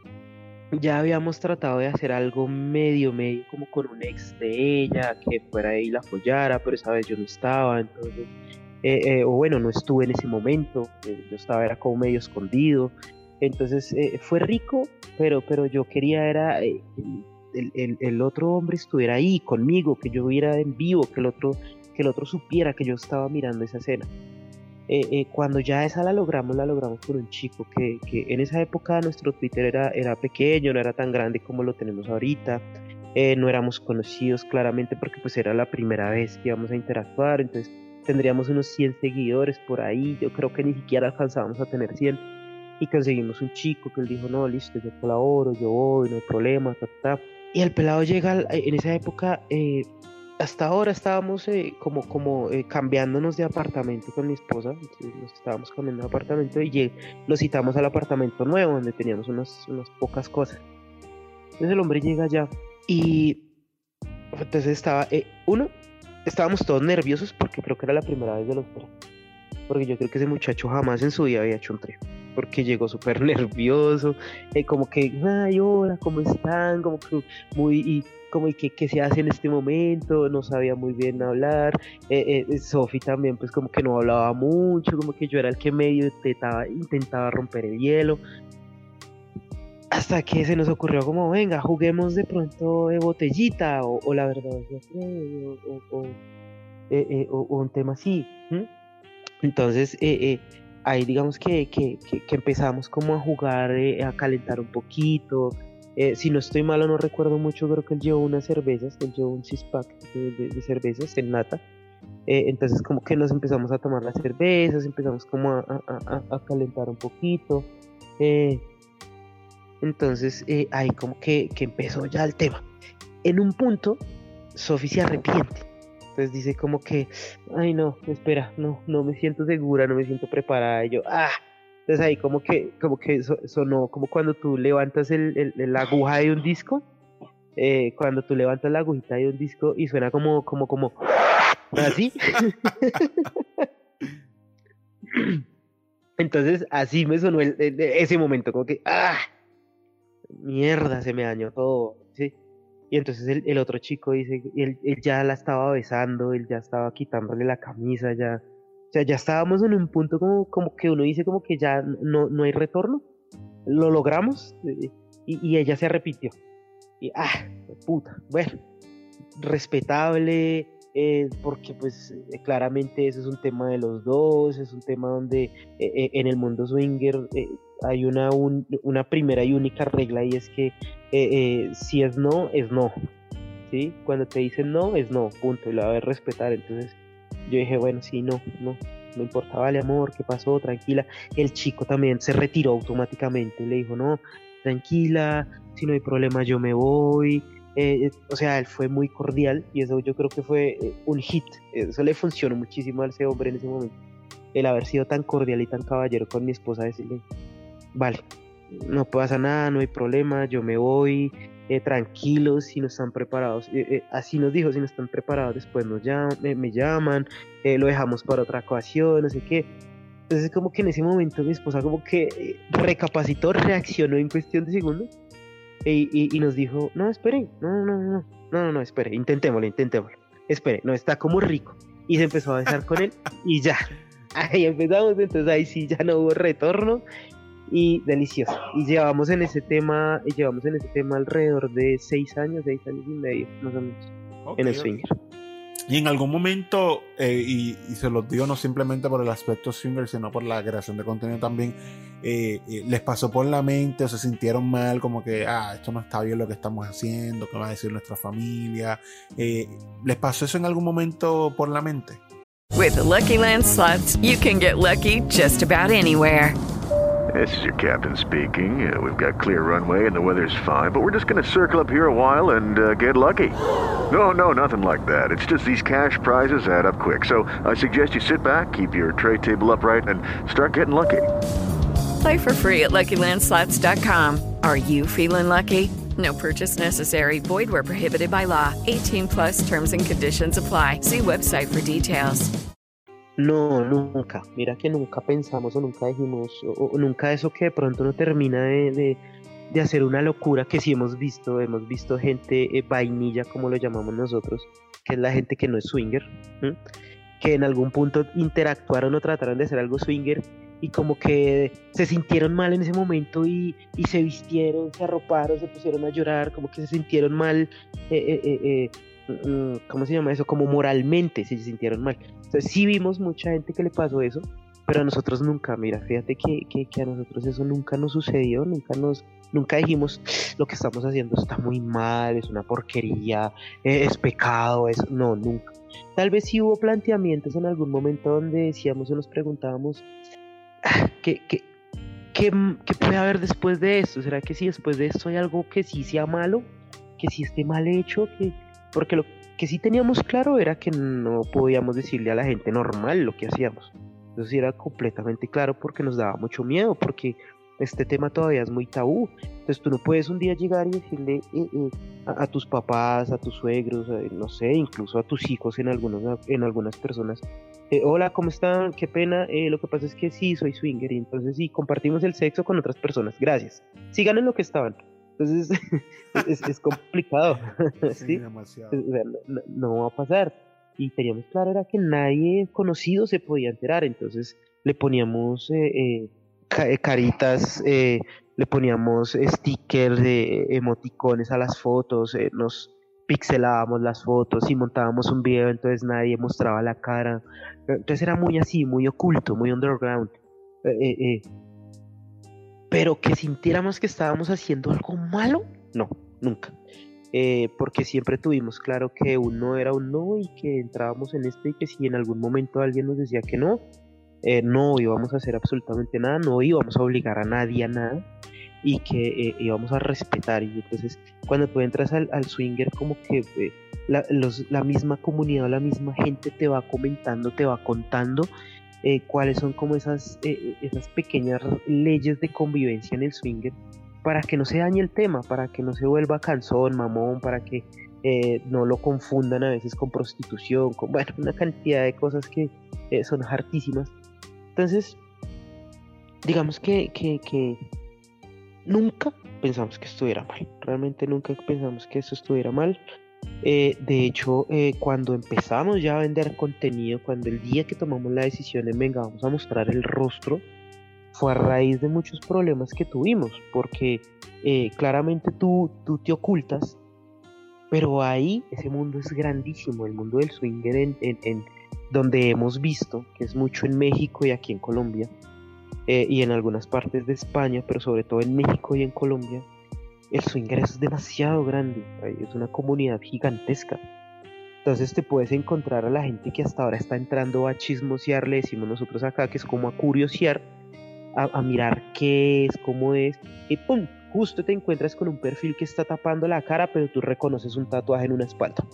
[SPEAKER 9] ya habíamos tratado de hacer algo medio, medio como con un ex de ella, que fuera y la apoyara, pero esa vez yo no estaba, entonces, eh, eh, o bueno, no estuve en ese momento, eh, yo estaba, era como medio escondido, entonces eh, fue rico, pero, pero yo quería era eh, el, el, el otro hombre estuviera ahí conmigo, que yo viera en vivo, que el otro... que el otro supiera que yo estaba mirando esa escena. Eh, eh, cuando ya esa la logramos, la logramos con un chico que, que en esa época nuestro Twitter era, era pequeño, no era tan grande como lo tenemos ahorita, eh, no éramos conocidos claramente porque pues era la primera vez que íbamos a interactuar, entonces tendríamos unos cien seguidores por ahí, yo creo que ni siquiera alcanzábamos a tener cien, y conseguimos un chico que él dijo, no, listo, yo colaboro, yo voy, no hay problema, ta, ta. Y el pelado llega, en esa época, eh, hasta ahora estábamos eh, como, como eh, cambiándonos de apartamento con mi esposa, entonces nos estábamos cambiando de apartamento y lleg- lo citamos al apartamento nuevo donde teníamos unas, unas pocas cosas. Entonces el hombre llega allá y entonces estaba, eh, uno, estábamos todos nerviosos porque creo que era la primera vez de los tres, porque yo creo que ese muchacho jamás en su vida había hecho un trío, porque llegó súper nervioso, eh, como que, ay, hola, ¿cómo están? Como que muy... Y, como y qué, qué se hace en este momento, no sabía muy bien hablar, eh, eh, Sofi también pues como que no hablaba mucho, como que yo era el que medio intentaba, intentaba romper el hielo, hasta que se nos ocurrió como, venga, juguemos de pronto de botellita, o, o la verdad, o, o, o, eh, eh, o, o un tema así, ¿sí? Entonces eh, eh, ahí digamos que, que, que, que empezamos como a jugar, eh, a calentar un poquito. Eh, si no estoy malo, no recuerdo mucho, creo que él llevó unas cervezas, él llevó un six-pack de, de, de cervezas en lata, eh, entonces como que nos empezamos a tomar las cervezas, empezamos como a, a, a, a calentar un poquito, eh, entonces eh, ahí como que, que empezó ya el tema. En un punto, Sofi se arrepiente, Entonces dice como que, ay no, espera, no, no me siento segura, no me siento preparada. Y yo, ah, entonces ahí como que, como que sonó como cuando tú levantas el, el, la aguja de un disco, eh, cuando tú levantas la agujita de un disco y suena como, como, como, así. Entonces así me sonó el, el, ese momento, como que, ah, mierda, se me dañó todo, ¿sí? Y entonces el, el otro chico dice, él, él ya la estaba besando, él ya estaba quitándole la camisa, ya, o sea, ya estábamos en un punto como, como que uno dice como que ya no, no hay retorno, lo logramos, y, y ella se arrepintió. Y, ah, puta, bueno, respetable, eh, porque pues eh, claramente eso es un tema de los dos, es un tema donde eh, eh, en el mundo swinger eh, hay una, un, una primera y única regla, y es que eh, eh, si es no, es no, ¿sí? Cuando te dicen no, es no, punto, y lo debes respetar. Entonces yo dije, bueno, sí, no, no, no importa, vale, amor, ¿qué pasó? Tranquila. El chico también se retiró automáticamente, le dijo, no, tranquila, si no hay problema yo me voy. Eh, o sea, él fue muy cordial, y eso yo creo que fue eh, un hit, eso le funcionó muchísimo a ese hombre en ese momento, el haber sido tan cordial y tan caballero con mi esposa, decirle, vale, no pasa nada, no hay problema, yo me voy, eh, tranquilos, si no están preparados, eh, eh, así nos dijo, si no están preparados después nos llaman, eh, me llaman, eh, lo dejamos para otra ocasión, no sé qué. Entonces como que en ese momento mi esposa como que eh, recapacitó, reaccionó en cuestión de segundos, y, y, y nos dijo, no, espere, no, no, no, no, no, no, espere, intentémoslo, intentémoslo, espere, no, está como rico, y se empezó a besar con él, y ya, ahí empezamos, entonces ahí sí ya no hubo retorno, y delicioso, y llevamos en ese tema, y llevamos en ese tema alrededor de seis años, seis años y medio, más o menos, okay, en el swinger.
[SPEAKER 8] Y en algún momento, eh, y, y se los digo no simplemente por el aspecto swinger, sino por la creación de contenido también, eh, eh, les pasó por la mente o se sintieron mal, como que, ah, esto no está bien lo que estamos haciendo, ¿qué va a decir nuestra familia? Eh, ¿Les pasó eso en algún momento por la mente?
[SPEAKER 10] With the Lucky Land Slots, you can get lucky just about anywhere.
[SPEAKER 11] This is your captain speaking. Uh, we've got clear runway and the weather's fine, but we're just going to circle up here a while and uh, get lucky. No, no, nothing like that. It's just these cash prizes add up quick. So I suggest you sit back, keep your tray table upright, and start getting lucky.
[SPEAKER 10] Play for free at Lucky Land Slots dot com. Are you feeling lucky? No purchase necessary. Void where prohibited by law. eighteen plus terms and conditions apply. See website for details.
[SPEAKER 9] No, nunca. Mira que nunca pensamos o nunca dijimos, o, o nunca eso que de pronto no termina de, de, de hacer una locura que sí hemos visto. Hemos visto gente eh, vainilla, como lo llamamos nosotros, que es la gente que no es swinger, ¿sí? Que en algún punto interactuaron o trataron de hacer algo swinger y como que se sintieron mal en ese momento y, y se vistieron, se arroparon, se pusieron a llorar, como que se sintieron mal, eh, eh, eh, eh, ¿cómo se llama eso? Como moralmente se sintieron mal. Entonces sí vimos mucha gente que le pasó eso, pero a nosotros nunca, mira, fíjate que, que, que a nosotros eso nunca nos sucedió, nunca nos, nunca dijimos, lo que estamos haciendo está muy mal, es una porquería, es pecado, es, no, nunca. Tal vez sí hubo planteamientos en algún momento donde decíamos o nos preguntábamos, ¿qué, qué, qué, qué puede haber después de esto? ¿Será que si después de esto hay algo que sí sea malo, que sí esté mal hecho? Que, porque lo que sí teníamos claro era que no podíamos decirle a la gente normal lo que hacíamos. Eso sí era completamente claro porque nos daba mucho miedo, porque este tema todavía es muy tabú. Entonces tú no puedes un día llegar y decirle eh, eh, a, a tus papás, a tus suegros, a, no sé, incluso a tus hijos en, algunos, en algunas personas, eh, hola, ¿cómo están? Qué pena, eh, lo que pasa es que sí, soy swinger y entonces sí, compartimos el sexo con otras personas, gracias. Sigan en lo que estaban. Entonces es, es complicado, ¿sí? Demasiado. O sea, no, no va a pasar. Y teníamos claro era que nadie conocido se podía enterar, entonces le poníamos eh, eh, caritas, eh, le poníamos stickers, eh, emoticones a las fotos, eh, nos pixelábamos las fotos y montábamos un video, entonces nadie mostraba la cara. Entonces era muy así, muy oculto, muy underground. Eh, eh, eh. Pero que sintiéramos que estábamos haciendo algo malo, no, nunca. Eh, porque siempre tuvimos claro que un no era un no y que entrábamos en esto y que si en algún momento alguien nos decía que no, eh, no íbamos a hacer absolutamente nada, no íbamos a obligar a nadie a nada y que eh, íbamos a respetar. Y entonces cuando tú entras al, al swinger, como que eh, la, los, la misma comunidad, la misma gente te va comentando, te va contando eh, cuáles son como esas, eh, esas pequeñas leyes de convivencia en el swinger, para que no se dañe el tema, para que no se vuelva cansón, mamón, para que eh, no lo confundan a veces con prostitución, con, bueno, una cantidad de cosas que eh, son hartísimas. Entonces, digamos que, que, que nunca pensamos que estuviera mal, realmente nunca pensamos que eso estuviera mal. Eh, de hecho, eh, cuando empezamos ya a vender contenido, cuando el día que tomamos la decisión en venga, vamos a mostrar el rostro, fue a raíz de muchos problemas que tuvimos, porque eh, claramente tú, tú te ocultas, pero ahí ese mundo es grandísimo, el mundo del swinger en, en, en donde hemos visto que es mucho en México y aquí en Colombia, eh, y en algunas partes de España, pero sobre todo en México y en Colombia, el swinger es demasiado grande, es una comunidad gigantesca. Entonces te puedes encontrar a la gente que hasta ahora está entrando a chismosear, le decimos nosotros acá, que es como a curiosear, A, a mirar qué es, cómo es, y pum, justo te encuentras con un perfil que está tapando la cara, pero tú reconoces un tatuaje en una espalda.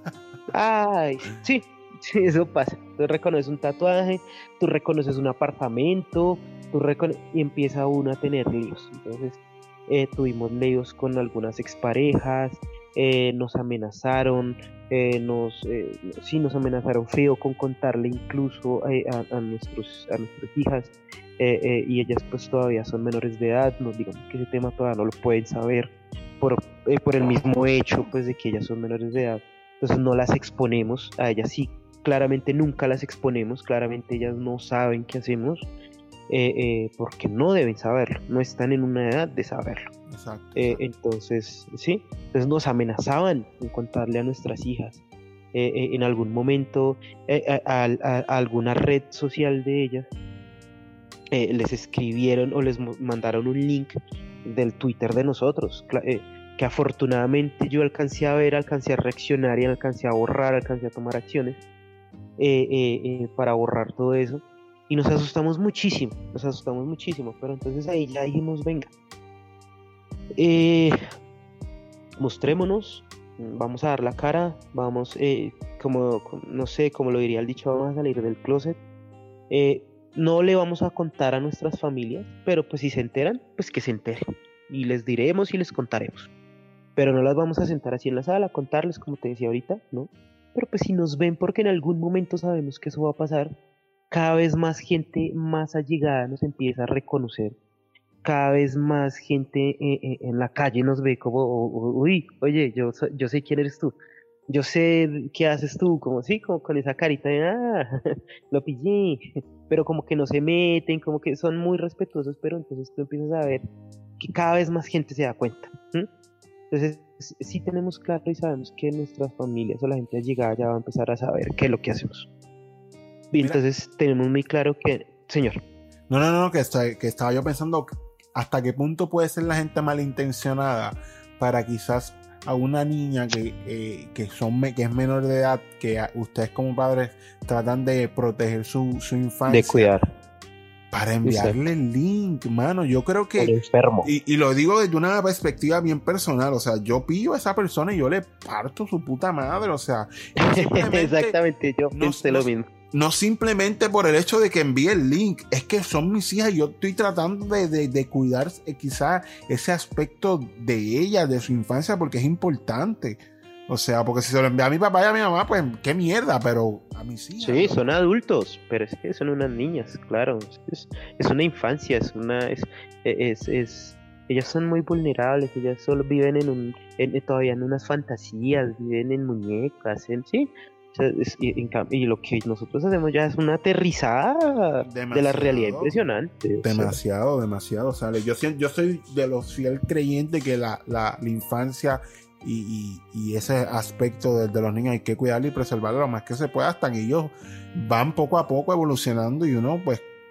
[SPEAKER 9] Ay, sí, sí, eso pasa. Tú reconoces un tatuaje, tú reconoces un apartamento, tú recono- y empieza uno a tener líos. Entonces, eh, tuvimos líos con algunas exparejas, eh, nos amenazaron, eh, nos, eh, sí, nos amenazaron feo con contarle incluso eh, a, a, nuestros, a nuestras hijas. Eh, eh, y ellas pues todavía son menores de edad, nos digamos que ese tema todavía no lo pueden saber por, eh, por el mismo hecho pues de que ellas son menores de edad, entonces no las exponemos, a ellas sí, claramente nunca las exponemos, claramente ellas no saben qué hacemos, eh, eh, porque no deben saberlo, no están en una edad de saberlo.
[SPEAKER 8] Exacto,
[SPEAKER 9] eh,
[SPEAKER 8] exacto.
[SPEAKER 9] Entonces sí, entonces nos amenazaban con contarle a nuestras hijas, eh, eh, en algún momento eh, a, a, a, a alguna red social de ellas. Eh, les escribieron o les mandaron un link del Twitter de nosotros, eh, que afortunadamente yo alcancé a ver, alcancé a reaccionar y alcancé a borrar, alcancé a tomar acciones eh, eh, eh, para borrar todo eso, y nos asustamos muchísimo, nos asustamos muchísimo, pero entonces ahí ya dijimos, venga, eh, mostrémonos, vamos a dar la cara, vamos, eh, como, no sé, como lo diría el dicho, vamos a salir del closet, eh, no le vamos a contar a nuestras familias, pero pues si se enteran, pues que se enteren. Y les diremos y les contaremos. Pero no las vamos a sentar así en la sala a contarles, como te decía ahorita, ¿no? Pero pues si nos ven, porque en algún momento sabemos que eso va a pasar, cada vez más gente más allegada nos empieza a reconocer. Cada vez más gente eh, eh, en la calle nos ve como, uy, oye, yo, yo sé quién eres tú. Yo sé qué haces tú, como sí, como con esa carita de, ah, lo pillé, pero como que no se meten, como que son muy respetuosos, pero entonces tú empiezas a ver que cada vez más gente se da cuenta. ¿Mm? Entonces sí tenemos claro y sabemos que nuestras familias o la gente allegada ya va a empezar a saber qué es lo que hacemos. Y
[SPEAKER 8] Mira,
[SPEAKER 9] entonces tenemos muy claro que, señor.
[SPEAKER 8] No, no, no, que, está, que estaba yo pensando hasta qué punto puede ser la gente malintencionada para quizás a una niña que, eh, que, son, que es menor de edad, que a, ustedes como padres tratan de proteger su, su infancia.
[SPEAKER 9] De cuidar.
[SPEAKER 8] Para enviarle el link, mano. Yo creo que...
[SPEAKER 9] El enfermo.
[SPEAKER 8] Y, y lo digo desde una perspectiva bien personal. O sea, yo pillo a esa persona y yo le parto su puta madre. O sea...
[SPEAKER 9] Exactamente, yo
[SPEAKER 8] no,
[SPEAKER 9] pensé
[SPEAKER 8] no,
[SPEAKER 9] lo mismo.
[SPEAKER 8] No simplemente por el hecho de que envíe el link, es que son mis hijas y yo estoy tratando de, de, de cuidar eh, quizá ese aspecto de ella, de su infancia, porque es importante. O sea, porque si se lo envía a mi papá y a mi mamá, pues qué mierda, pero a mis hijas.
[SPEAKER 9] Sí,
[SPEAKER 8] ¿no?
[SPEAKER 9] Son adultos, pero es que son unas niñas, claro. Es, es una infancia, es una... Es, es, es, ellas son muy vulnerables, ellas solo viven en un... En, todavía en unas fantasías, viven en muñecas, en... Sí. Y, y, y lo que nosotros hacemos ya es una aterrizada demasiado, de la realidad impresionante.
[SPEAKER 8] Demasiado, o sea. demasiado. ¿Sale? Yo, yo soy de los fiel creyentes que la, la, la infancia y, y, y ese aspecto de, de los niños hay que cuidarlo y preservarlo lo más que se pueda hasta que ellos van poco a poco evolucionando y uno pues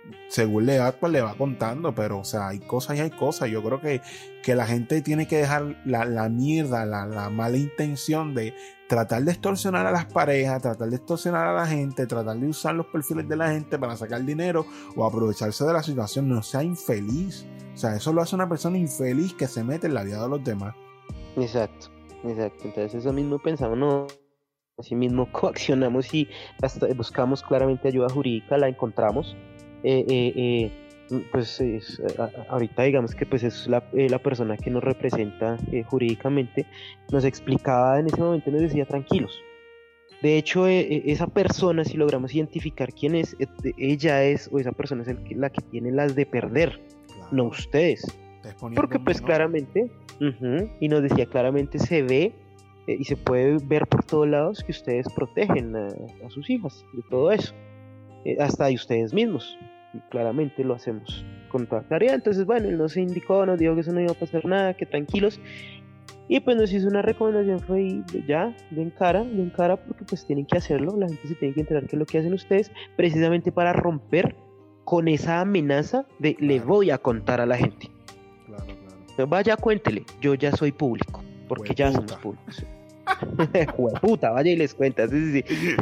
[SPEAKER 8] según le va, pues le va contando, pero o sea, hay cosas y hay cosas. Yo creo que, que la gente tiene que dejar la, la mierda, la, la mala intención de tratar de extorsionar a las parejas, tratar de extorsionar a la gente, tratar de usar los perfiles de la gente para sacar dinero o aprovecharse de la situación. No sea infeliz. O sea, eso lo hace una persona infeliz que se mete en la vida de los demás. Exacto,
[SPEAKER 9] exacto. Entonces eso mismo pensamos, no, así mismo coaccionamos y hasta buscamos claramente ayuda jurídica, la encontramos. Eh, eh, eh, pues es, a, ahorita digamos que pues es la, eh, la persona que nos representa eh, jurídicamente, nos explicaba en ese momento, nos decía tranquilos. De hecho, eh, esa persona, si logramos identificar quién es, eh, ella es, o esa persona es el que, la que tiene las de perder, claro. No ustedes. Porque pues ¿no? claramente, uh-huh, y nos decía claramente, se ve eh, y se puede ver por todos lados que ustedes protegen a, a sus hijas de todo eso, eh, hasta de ustedes mismos. Y claramente lo hacemos con toda claridad. Entonces, bueno, él nos indicó, nos dijo que eso no iba a pasar nada, que tranquilos. Y pues nos hizo una recomendación, fue ya, den cara, den cara, porque pues tienen que hacerlo, la gente se tiene que enterar qué es lo que hacen ustedes, precisamente para romper con esa amenaza de claro. Le voy a contar a la gente. Claro, claro. Vaya, cuéntele, yo ya soy público, porque Jue ya puta. somos públicos. Jueputa, vaya y les cuenta. Sí, sí, sí.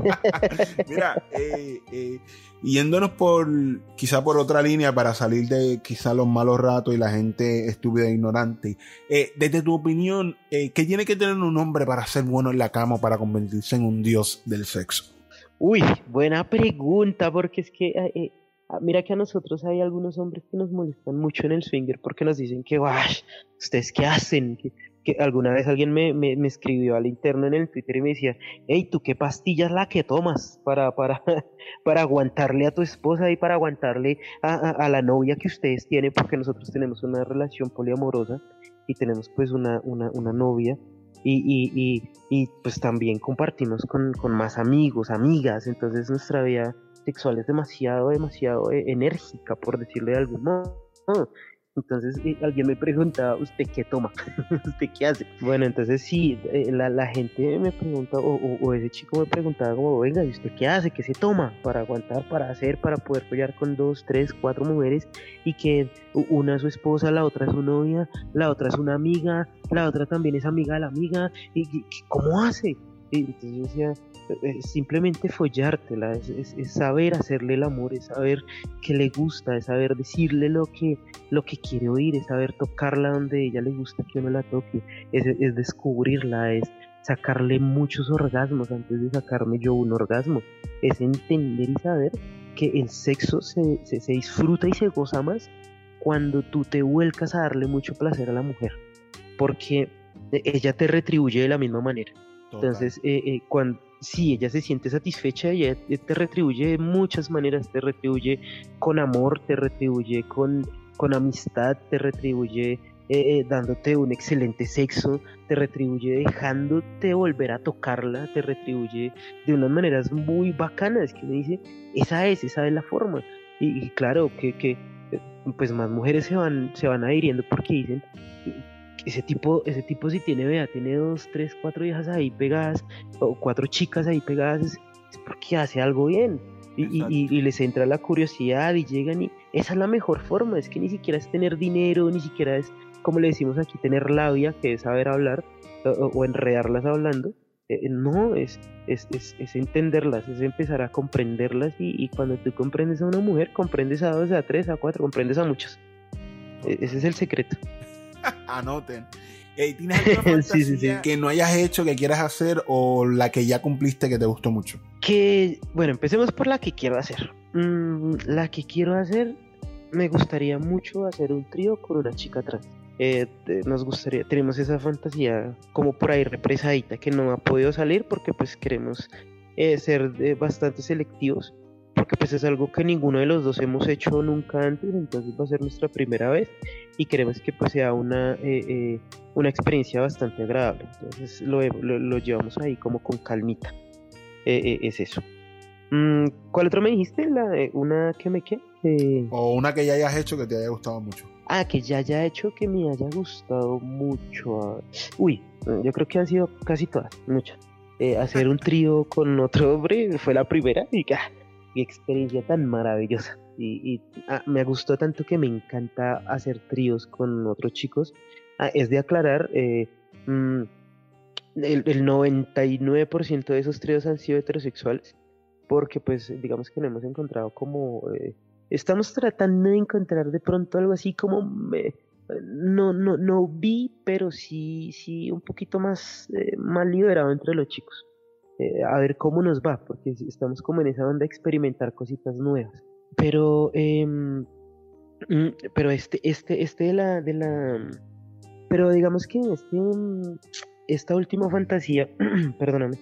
[SPEAKER 8] Mira, eh, eh, yéndonos por quizá por otra línea para salir de quizá los malos ratos y la gente estúpida e ignorante, eh, desde tu opinión, eh, ¿qué tiene que tener un hombre para ser bueno en la cama o para convertirse en un dios del sexo?
[SPEAKER 9] Uy, buena pregunta, porque es que eh, mira que a nosotros hay algunos hombres que nos molestan mucho en el swinger porque nos dicen que, guau, ¿ustedes qué hacen? Que, que alguna vez alguien me, me, me escribió al interno en el Twitter y me decía, hey, ¿tú qué pastilla es la que tomas para, para, para aguantarle a tu esposa y para aguantarle a, a, a la novia que ustedes tienen? Porque nosotros tenemos una relación poliamorosa y tenemos pues una, una, una novia y, y, y, y pues también compartimos con, con más amigos, amigas, entonces nuestra vida sexual es demasiado, demasiado eh, enérgica, por decirlo de algún modo. Entonces eh, alguien me preguntaba, ¿usted qué toma? ¿Usted qué hace? Bueno, entonces sí, eh, la, la gente me pregunta, o, o, o ese chico me preguntaba como, venga, ¿y usted qué hace? ¿Qué se toma? Para aguantar, para hacer, para poder follar con dos, tres, cuatro mujeres y que una es su esposa, la otra es su novia, la otra es una amiga, la otra también es amiga de la amiga, y, y ¿cómo hace? Y entonces yo decía, es simplemente follártela, es, es, es saber hacerle el amor, es saber que le gusta, es saber decirle lo que, lo que quiere oír, es saber tocarla donde ella le gusta que uno la toque, es, es descubrirla, es sacarle muchos orgasmos antes de sacarme yo un orgasmo, es entender y saber que el sexo se, se, se disfruta y se goza más cuando tú te vuelcas a darle mucho placer a la mujer, porque ella te retribuye de la misma manera. Entonces, eh, eh, cuando si ella se siente satisfecha, ella te retribuye de muchas maneras, te retribuye con amor, te retribuye con, con amistad, te retribuye eh, eh, dándote un excelente sexo, te retribuye dejándote volver a tocarla, te retribuye de unas maneras muy bacanas, que me dice, esa es, esa es la forma. Y, y claro, que, que pues más mujeres se van, se van adhiriendo porque dicen, ese tipo, ese tipo si tiene, vea, tiene dos, tres, cuatro hijas ahí pegadas, o cuatro chicas ahí pegadas, es, es porque hace algo bien, y, y, y, y les entra la curiosidad y llegan y esa es la mejor forma, es que ni siquiera es tener dinero, ni siquiera es, como le decimos aquí, tener labia, que es saber hablar, o, o enredarlas hablando, eh, no, es, es, es, es entenderlas, es empezar a comprenderlas, y, y cuando tú comprendes a una mujer, comprendes a dos, a tres, a cuatro, comprendes a muchas, e- ese es el secreto.
[SPEAKER 8] Anoten. Hey, ¿tienes alguna fantasía sí, sí, sí. que no hayas hecho, que quieras hacer, o la que ya cumpliste que te gustó mucho?
[SPEAKER 9] Que, bueno, empecemos por la que quiero hacer. Mm, la que quiero hacer, me gustaría mucho hacer un trío con una chica trans. Eh, nos gustaría, tenemos esa fantasía como por ahí represadita que no ha podido salir porque pues queremos eh, ser eh, bastante selectivos, porque pues es algo que ninguno de los dos hemos hecho nunca antes, entonces va a ser nuestra primera vez y queremos que pues sea una, eh, eh, una experiencia bastante agradable, entonces lo, lo, lo llevamos ahí como con calmita, eh, eh, es eso. Mm, ¿cuál otro me dijiste? La, eh, ¿Una que me qué? Eh...
[SPEAKER 8] O una que ya hayas hecho que te haya gustado mucho.
[SPEAKER 9] Ah, que ya haya hecho que me haya gustado mucho. Uy, yo creo que han sido casi todas, muchas. Eh, hacer un trío con otro hombre fue la primera y ah, experiencia tan maravillosa. Y, y ah, me gustó tanto que me encanta hacer tríos con otros chicos. Ah, es de aclarar, eh, mmm, el, el noventa y nueve por ciento de esos tríos han sido heterosexuales, porque pues digamos que no hemos encontrado como... Eh, estamos tratando de encontrar de pronto algo así como... Eh, no, no, no vi, pero sí, sí un poquito más, eh, más liberado entre los chicos. Eh, a ver cómo nos va, porque estamos como en esa onda de experimentar cositas nuevas. Pero, eh, pero este, este, este de la, de la, pero digamos que este, esta última fantasía, perdóname,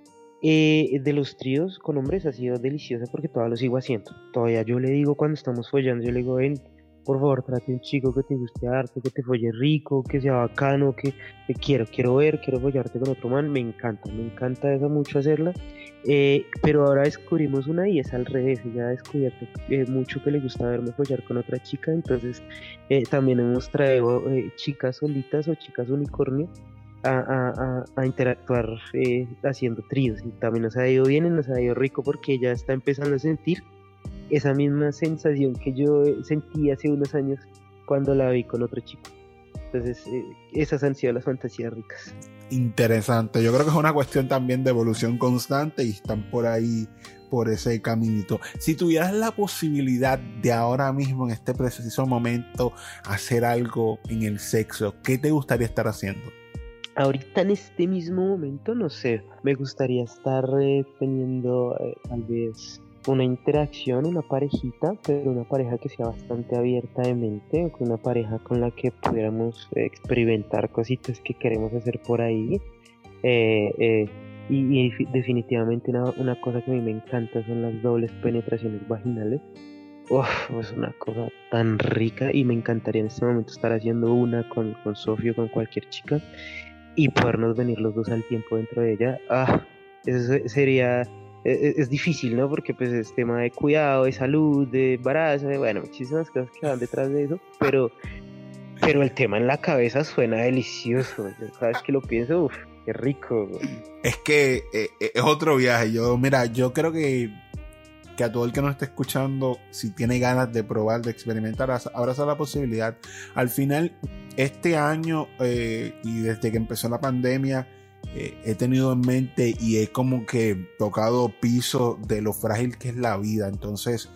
[SPEAKER 9] eh, de los tríos con hombres ha sido deliciosa porque todavía lo sigo haciendo. Todavía yo le digo cuando estamos follando, yo le digo, ven, por favor, trate un chico que te guste harto, que te folle rico, que sea bacano, que, que quiero, quiero ver, quiero follarte con otro man, me encanta, me encanta eso mucho hacerla. Eh, pero ahora descubrimos una y es al revés, ella ha descubierto eh, mucho que le gusta verme follar con otra chica, entonces eh, también hemos traído eh, chicas solitas o chicas unicornio a, a, a, a interactuar eh, haciendo tríos, y también nos ha ido bien y nos ha ido rico porque ella está empezando a sentir esa misma sensación que yo sentí hace unos años cuando la vi con otro chico. Entonces eh, esas han sido las fantasías ricas.
[SPEAKER 8] Interesante, yo creo que es una cuestión también de evolución constante y están por ahí, por ese caminito. Si tuvieras la posibilidad de ahora mismo, en este preciso momento, hacer algo en el sexo, ¿qué te gustaría estar haciendo?
[SPEAKER 9] Ahorita en este mismo momento, no sé, me gustaría estar eh, teniendo eh, tal vez una interacción, una parejita, pero una pareja que sea bastante abierta de mente, una pareja con la que pudiéramos eh, experimentar cositas que queremos hacer por ahí. Eh, eh, y, y definitivamente una, una cosa que a mí me encanta son las dobles penetraciones vaginales. Uf, es una cosa tan rica y me encantaría en este momento estar haciendo una con, con Sofía o con cualquier chica y podernos venir los dos al tiempo dentro de ella. Ah, eso sería... Es, es difícil, ¿no? Porque pues es tema de cuidado, de salud, de embarazo, de, bueno, muchísimas cosas que van detrás de eso, pero, pero el tema en la cabeza suena delicioso. Cada vez que lo pienso, uff, qué rico.
[SPEAKER 8] Es que eh, es otro viaje. Yo, mira, yo creo que, que a todo el que nos esté escuchando, si tiene ganas de probar, de experimentar, abraza la posibilidad. Al final, este año eh, y desde que empezó la pandemia, Eh, he tenido en mente y he como que tocado piso de lo frágil que es la vida. Entonces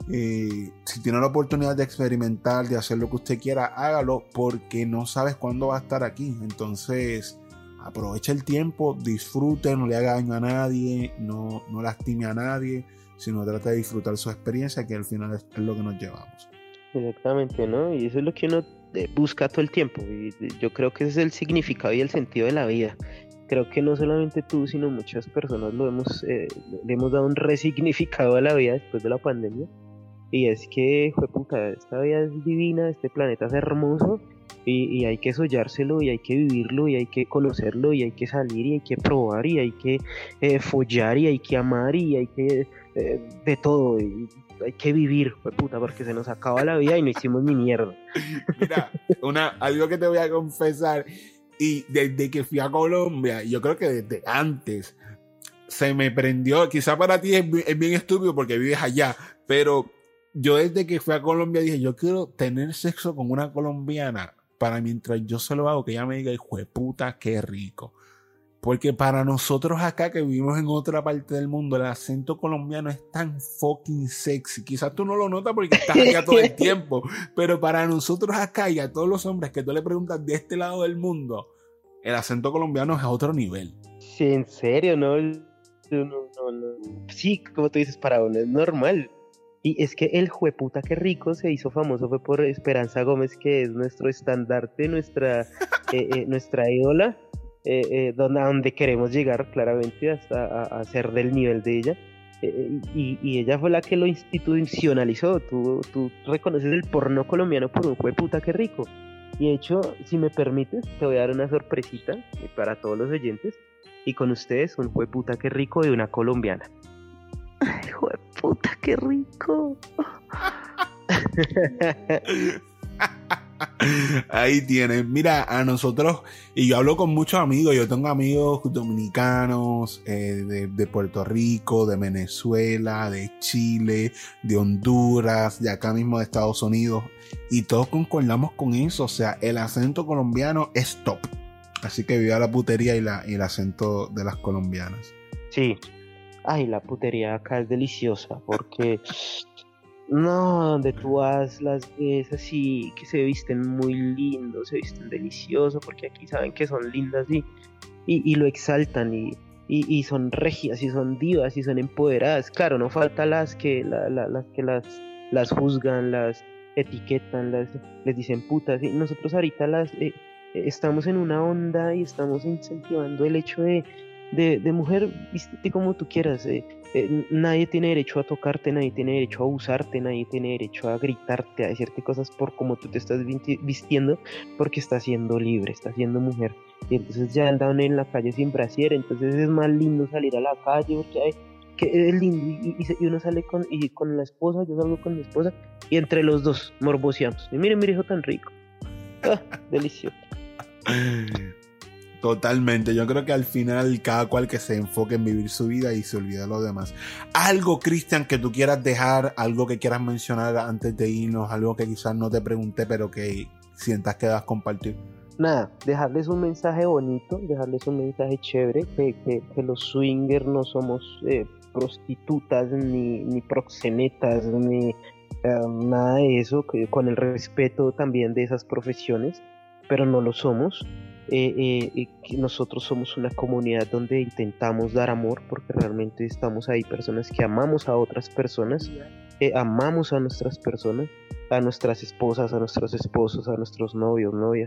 [SPEAKER 8] eh, si tiene la oportunidad de experimentar, de hacer lo que usted quiera, hágalo, porque no sabes cuándo va a estar aquí. Entonces aprovecha el tiempo, disfrute, no le haga daño a nadie, no, no lastime a nadie, sino trata de disfrutar su experiencia, que al final es lo que nos llevamos.
[SPEAKER 9] Exactamente, ¿no? Y eso es lo que uno busca todo el tiempo, y yo creo que ese es el significado y el sentido de la vida. Creo que no solamente tú, sino muchas personas lo hemos, eh, le hemos dado un resignificado a la vida después de la pandemia, y es que, jueputa, esta vida es divina, este planeta es hermoso, y, y hay que sollárselo, y hay que vivirlo, y hay que conocerlo, y hay que salir, y hay que probar, y hay que eh, follar, y hay que amar, y hay que eh, de todo, y hay que vivir, jueputa, porque se nos acaba la vida y no hicimos ni mierda.
[SPEAKER 8] Mira, una, algo que te voy a confesar. Y desde que fui a Colombia, yo creo que desde antes, se me prendió, quizá para ti es, es bien estúpido porque vives allá, pero yo desde que fui a Colombia dije, yo quiero tener sexo con una colombiana para mientras yo se lo hago, que ella me diga, hijo de puta, qué rico. Porque para nosotros acá que vivimos en otra parte del mundo, el acento colombiano es tan fucking sexy. Quizás tú no lo notas porque estás allá todo el tiempo, pero para nosotros acá y a todos los hombres que tú le preguntas de este lado del mundo, el acento colombiano es a otro nivel.
[SPEAKER 9] Sí, en serio, no, no, no, no. Sí, como tú dices, para uno es normal. Y es que el jueputa qué rico se hizo famoso fue por Esperanza Gómez, que es nuestro estandarte, nuestra, eh, eh, nuestra ídola. Eh, eh, donde, a donde queremos llegar claramente hasta a, a ser del nivel de ella, eh, y, y ella fue la que lo institucionalizó. Tú, tú reconoces el porno colombiano por un jueputa qué rico, y de hecho, si me permites, te voy a dar una sorpresita para todos los oyentes, y con ustedes un jueputa qué rico de una colombiana. Ay, jueputa qué rico.
[SPEAKER 8] Ahí tienes. Mira, a nosotros, y yo hablo con muchos amigos, yo tengo amigos dominicanos, eh, de, de Puerto Rico, de Venezuela, de Chile, de Honduras, de acá mismo de Estados Unidos, y todos concordamos con eso. O sea, el acento colombiano es top. Así que viva la putería y, la, y el acento de las colombianas.
[SPEAKER 9] Sí. Ay, la putería acá es deliciosa porque no, donde tú vas las ves así que se visten muy lindos, se visten delicioso porque aquí saben que son lindas y, y, y lo exaltan y, y, y son regias y son divas y son empoderadas. Claro, no falta las que la, la, las que las, las juzgan, las etiquetan, las, les dicen putas. Y nosotros ahorita las eh, estamos en una onda y estamos incentivando el hecho de De, de mujer, vístete como tú quieras. Eh, eh, nadie tiene derecho a tocarte, nadie tiene derecho a abusarte, nadie tiene derecho a gritarte, a decirte cosas por cómo tú te estás vistiendo, porque estás siendo libre, estás siendo mujer. Y entonces ya andan en la calle sin brasier, entonces es más lindo salir a la calle porque ay, que es lindo. Y, y, y uno sale con, y con la esposa, yo salgo con mi esposa, y entre los dos morboseamos. Y mire, mire, hijo tan rico. Ah, delicioso.
[SPEAKER 8] Totalmente, yo creo que al final cada cual que se enfoque en vivir su vida y se olvide de lo demás. Algo, Cristian, que tú quieras dejar, algo que quieras mencionar antes de irnos, algo que quizás no te pregunté pero que sientas que debas compartir.
[SPEAKER 9] Nada, dejarles un mensaje bonito, dejarles un mensaje chévere, que, que, que los swingers no somos eh, prostitutas ni, ni proxenetas ni eh, nada de eso, que, con el respeto también de esas profesiones, pero no lo somos. Eh, eh, que nosotros somos una comunidad donde intentamos dar amor porque realmente estamos ahí personas que amamos a otras personas, eh, amamos a nuestras personas, a nuestras esposas, a nuestros esposos, a nuestros novios, novias,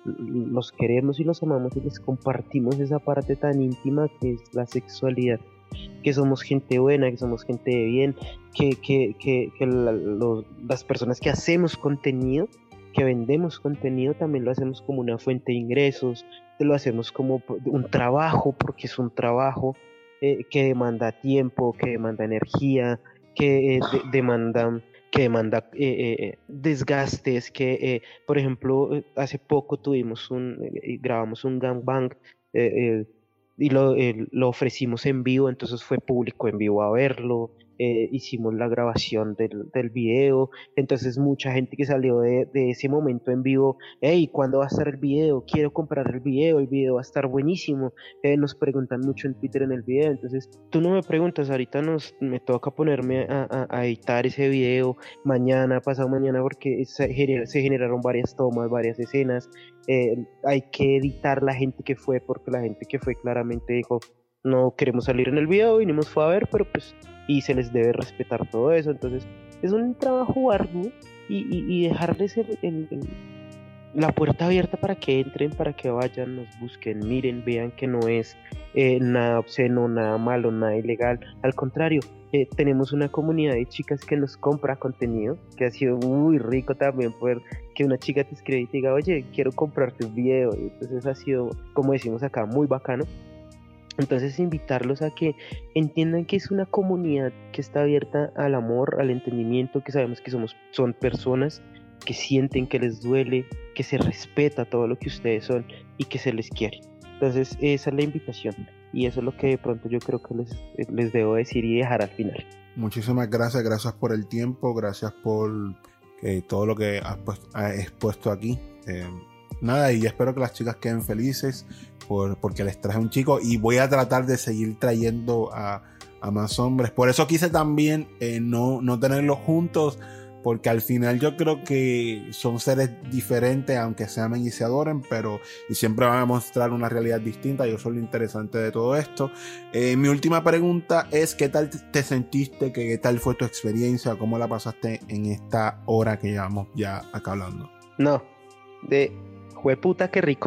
[SPEAKER 9] los queremos y los amamos y les compartimos esa parte tan íntima que es la sexualidad, que somos gente buena, que somos gente de bien, que, que, que, que la, los, las personas que hacemos contenido, que vendemos contenido, también lo hacemos como una fuente de ingresos, lo hacemos como un trabajo, porque es un trabajo eh, que demanda tiempo, que demanda energía, que eh, de, demanda, que demanda eh, eh, desgastes, que eh, por ejemplo hace poco tuvimos un, eh, grabamos un gangbang eh, eh, y lo, eh, lo ofrecimos en vivo, entonces fue público en vivo a verlo. Eh, hicimos la grabación del, del video, entonces mucha gente que salió de, de ese momento en vivo, hey, ¿cuándo va a estar el video? Quiero comprar el video, el video va a estar buenísimo. Eh, nos preguntan mucho en Twitter en el video, entonces tú no me preguntas, ahorita nos, me toca ponerme a, a, a editar ese video mañana, pasado mañana, porque se, gener, se generaron varias tomas, varias escenas, eh, hay que editar la gente que fue, porque la gente que fue claramente dijo, no queremos salir en el video, vinimos fue a ver, pero pues, y se les debe respetar todo eso. Entonces es un trabajo arduo y, y, y dejarles el, el, el, la puerta abierta para que entren, para que vayan, nos busquen, miren, vean que no es eh, nada obsceno, nada malo, nada ilegal. Al contrario, eh, tenemos una comunidad de chicas que nos compra contenido, que ha sido muy rico también poder que una chica te escriba y te diga, oye, quiero comprarte un video. Y entonces ha sido, como decimos acá, muy bacano. Entonces invitarlos a que entiendan que es una comunidad que está abierta al amor, al entendimiento, que sabemos que somos, son personas que sienten que les duele, que se respeta todo lo que ustedes son y que se les quiere. Entonces esa es la invitación y eso es lo que de pronto yo creo que les, les debo decir y dejar al final.
[SPEAKER 8] Muchísimas gracias, gracias por el tiempo, gracias por eh, todo lo que has, puesto, has expuesto aquí. Eh, nada, y espero que las chicas queden felices por, porque les traje un chico y voy a tratar de seguir trayendo a, a más hombres. Por eso quise también eh, no, no tenerlos juntos, porque al final yo creo que son seres diferentes, aunque se amen y se adoren, pero y siempre van a mostrar una realidad distinta, y eso es lo interesante de todo esto. Eh, mi última pregunta es, ¿qué tal te sentiste? ¿Qué tal fue tu experiencia? ¿Cómo la pasaste en esta hora que llevamos ya acá hablando?
[SPEAKER 9] No, de jueputa, qué rico.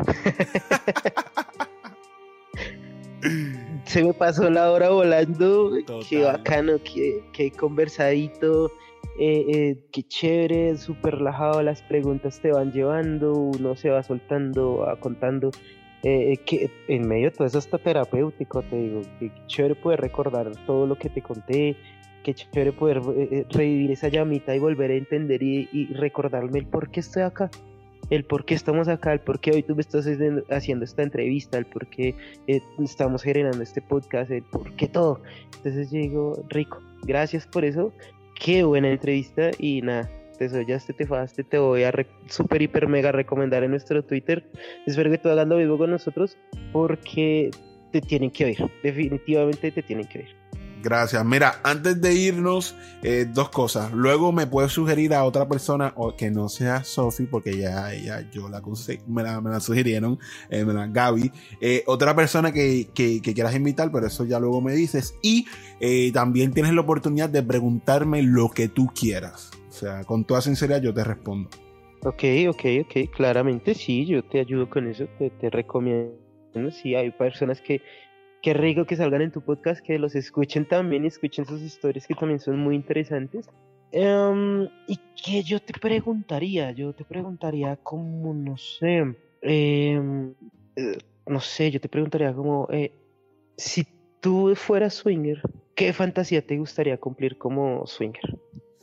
[SPEAKER 9] Se me pasó la hora volando. Total. Qué bacano, qué, qué conversadito. Eh, eh, qué chévere, súper relajado, las preguntas te van llevando, uno se va soltando, va contando, eh, que en medio de todo eso está terapéutico, te digo, qué chévere poder recordar todo lo que te conté, qué chévere poder eh, revivir esa llamita y volver a entender y, y recordarme el por qué estoy acá, el por qué estamos acá, el por qué hoy tú me estás haciendo esta entrevista, el por qué eh, estamos generando este podcast, el por qué todo. Entonces yo digo, rico, gracias por eso, qué buena entrevista y nada, te sollaste, te fajaste, te voy a re- super hiper mega recomendar en nuestro Twitter. Espero que tú hagas lo mismo con nosotros porque te tienen que oír, definitivamente te tienen que oír.
[SPEAKER 8] Gracias. Mira, antes de irnos, eh, dos cosas. Luego me puedes sugerir a otra persona o que no sea Sofi, porque ya, ya yo la conseguí, me la, me la sugirieron, eh, me la, Gaby. Eh, otra persona que, que, que quieras invitar, pero eso ya luego me dices. Y eh, también tienes la oportunidad de preguntarme lo que tú quieras. O sea, con toda sinceridad yo te respondo.
[SPEAKER 9] Ok, ok, ok. Claramente sí, yo te ayudo con eso, te, te recomiendo. Sí, hay personas que qué rico que salgan en tu podcast, que los escuchen también y escuchen sus historias que también son muy interesantes. Um, y que yo te preguntaría, yo te preguntaría como, no sé, eh, eh, no sé, yo te preguntaría como, eh, si tú fueras swinger, ¿qué fantasía te gustaría cumplir como swinger?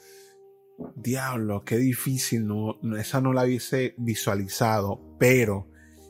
[SPEAKER 8] Diablo, qué difícil, no, no, esa no la hubiese visualizado, pero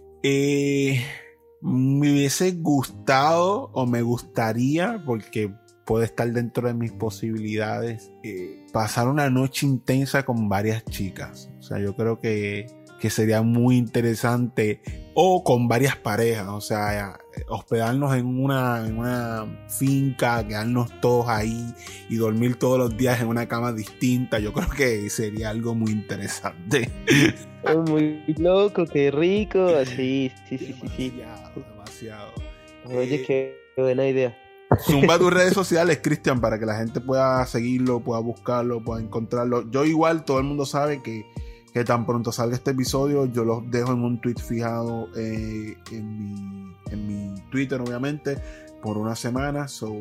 [SPEAKER 8] eh... me hubiese gustado o me gustaría, porque puede estar dentro de mis posibilidades, eh, pasar una noche intensa con varias chicas. O sea, yo creo que, que sería muy interesante, o con varias parejas. O sea, hospedarnos en una, en una finca, quedarnos todos ahí y dormir todos los días en una cama distinta. Yo creo que sería algo muy interesante.
[SPEAKER 9] Oh, muy loco, qué rico. Sí, sí, sí, sí, sí.
[SPEAKER 8] Demasiado.
[SPEAKER 9] Oye,
[SPEAKER 8] eh,
[SPEAKER 9] qué buena idea.
[SPEAKER 8] Zumba tus redes sociales, Cristian, para que la gente pueda seguirlo, pueda buscarlo, pueda encontrarlo. Yo igual, todo el mundo sabe que, que tan pronto salga este episodio, yo los dejo en un tweet fijado eh, en, mi, en mi Twitter, obviamente, por una semana. So,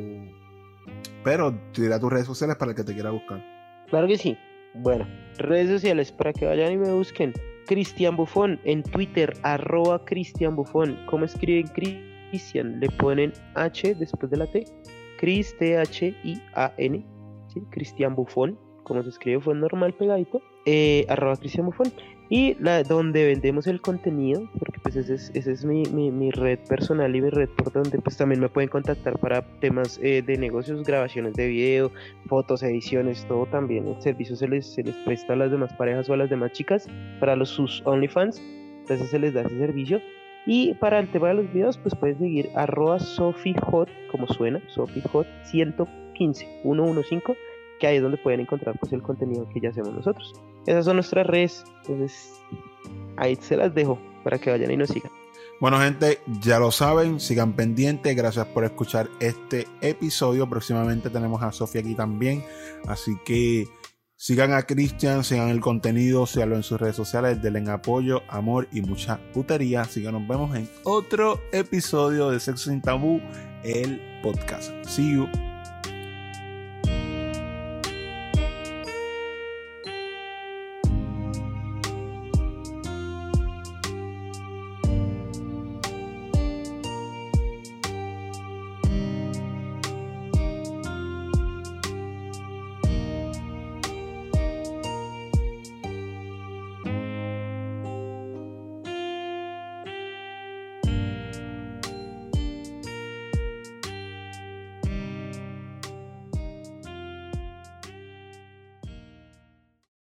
[SPEAKER 8] pero tira tus redes sociales para el que te quiera buscar.
[SPEAKER 9] Claro que sí. Bueno, redes sociales para que vayan y me busquen. Cristian Bufón en Twitter, arroba Cristian Bufón. ¿Cómo escriben Cristian? Le ponen H después de la T. Cris, T H I A N. ¿Sí? Cristian Bufón, como se escribe, fue normal pegadito. Eh, arroba Cristian Bufón. Y la, donde vendemos el contenido, porque pues esa es, ese es mi, mi, mi red personal y mi red por donde pues también me pueden contactar para temas eh, de negocios, grabaciones de video, fotos, ediciones, todo también. El servicio se les, se les presta a las demás parejas o a las demás chicas, para los sus OnlyFans, entonces se les da ese servicio. Y para el tema de los videos, pues pueden seguir arroba SofiHot, como suena, SofiHot ciento quince, ciento quince, que ahí es donde pueden encontrar pues el contenido que ya hacemos nosotros. Esas son nuestras redes, entonces ahí se las dejo para que vayan y nos sigan.
[SPEAKER 8] Bueno, gente, ya lo saben, sigan pendientes. Gracias por escuchar este episodio. Próximamente tenemos a Sofía aquí también, así que sigan a Cristian, sigan el contenido, síganlo en sus redes sociales, denle apoyo, amor y mucha putería. Así que nos vemos en otro episodio de Sexo Sin Tabú, el podcast. See you.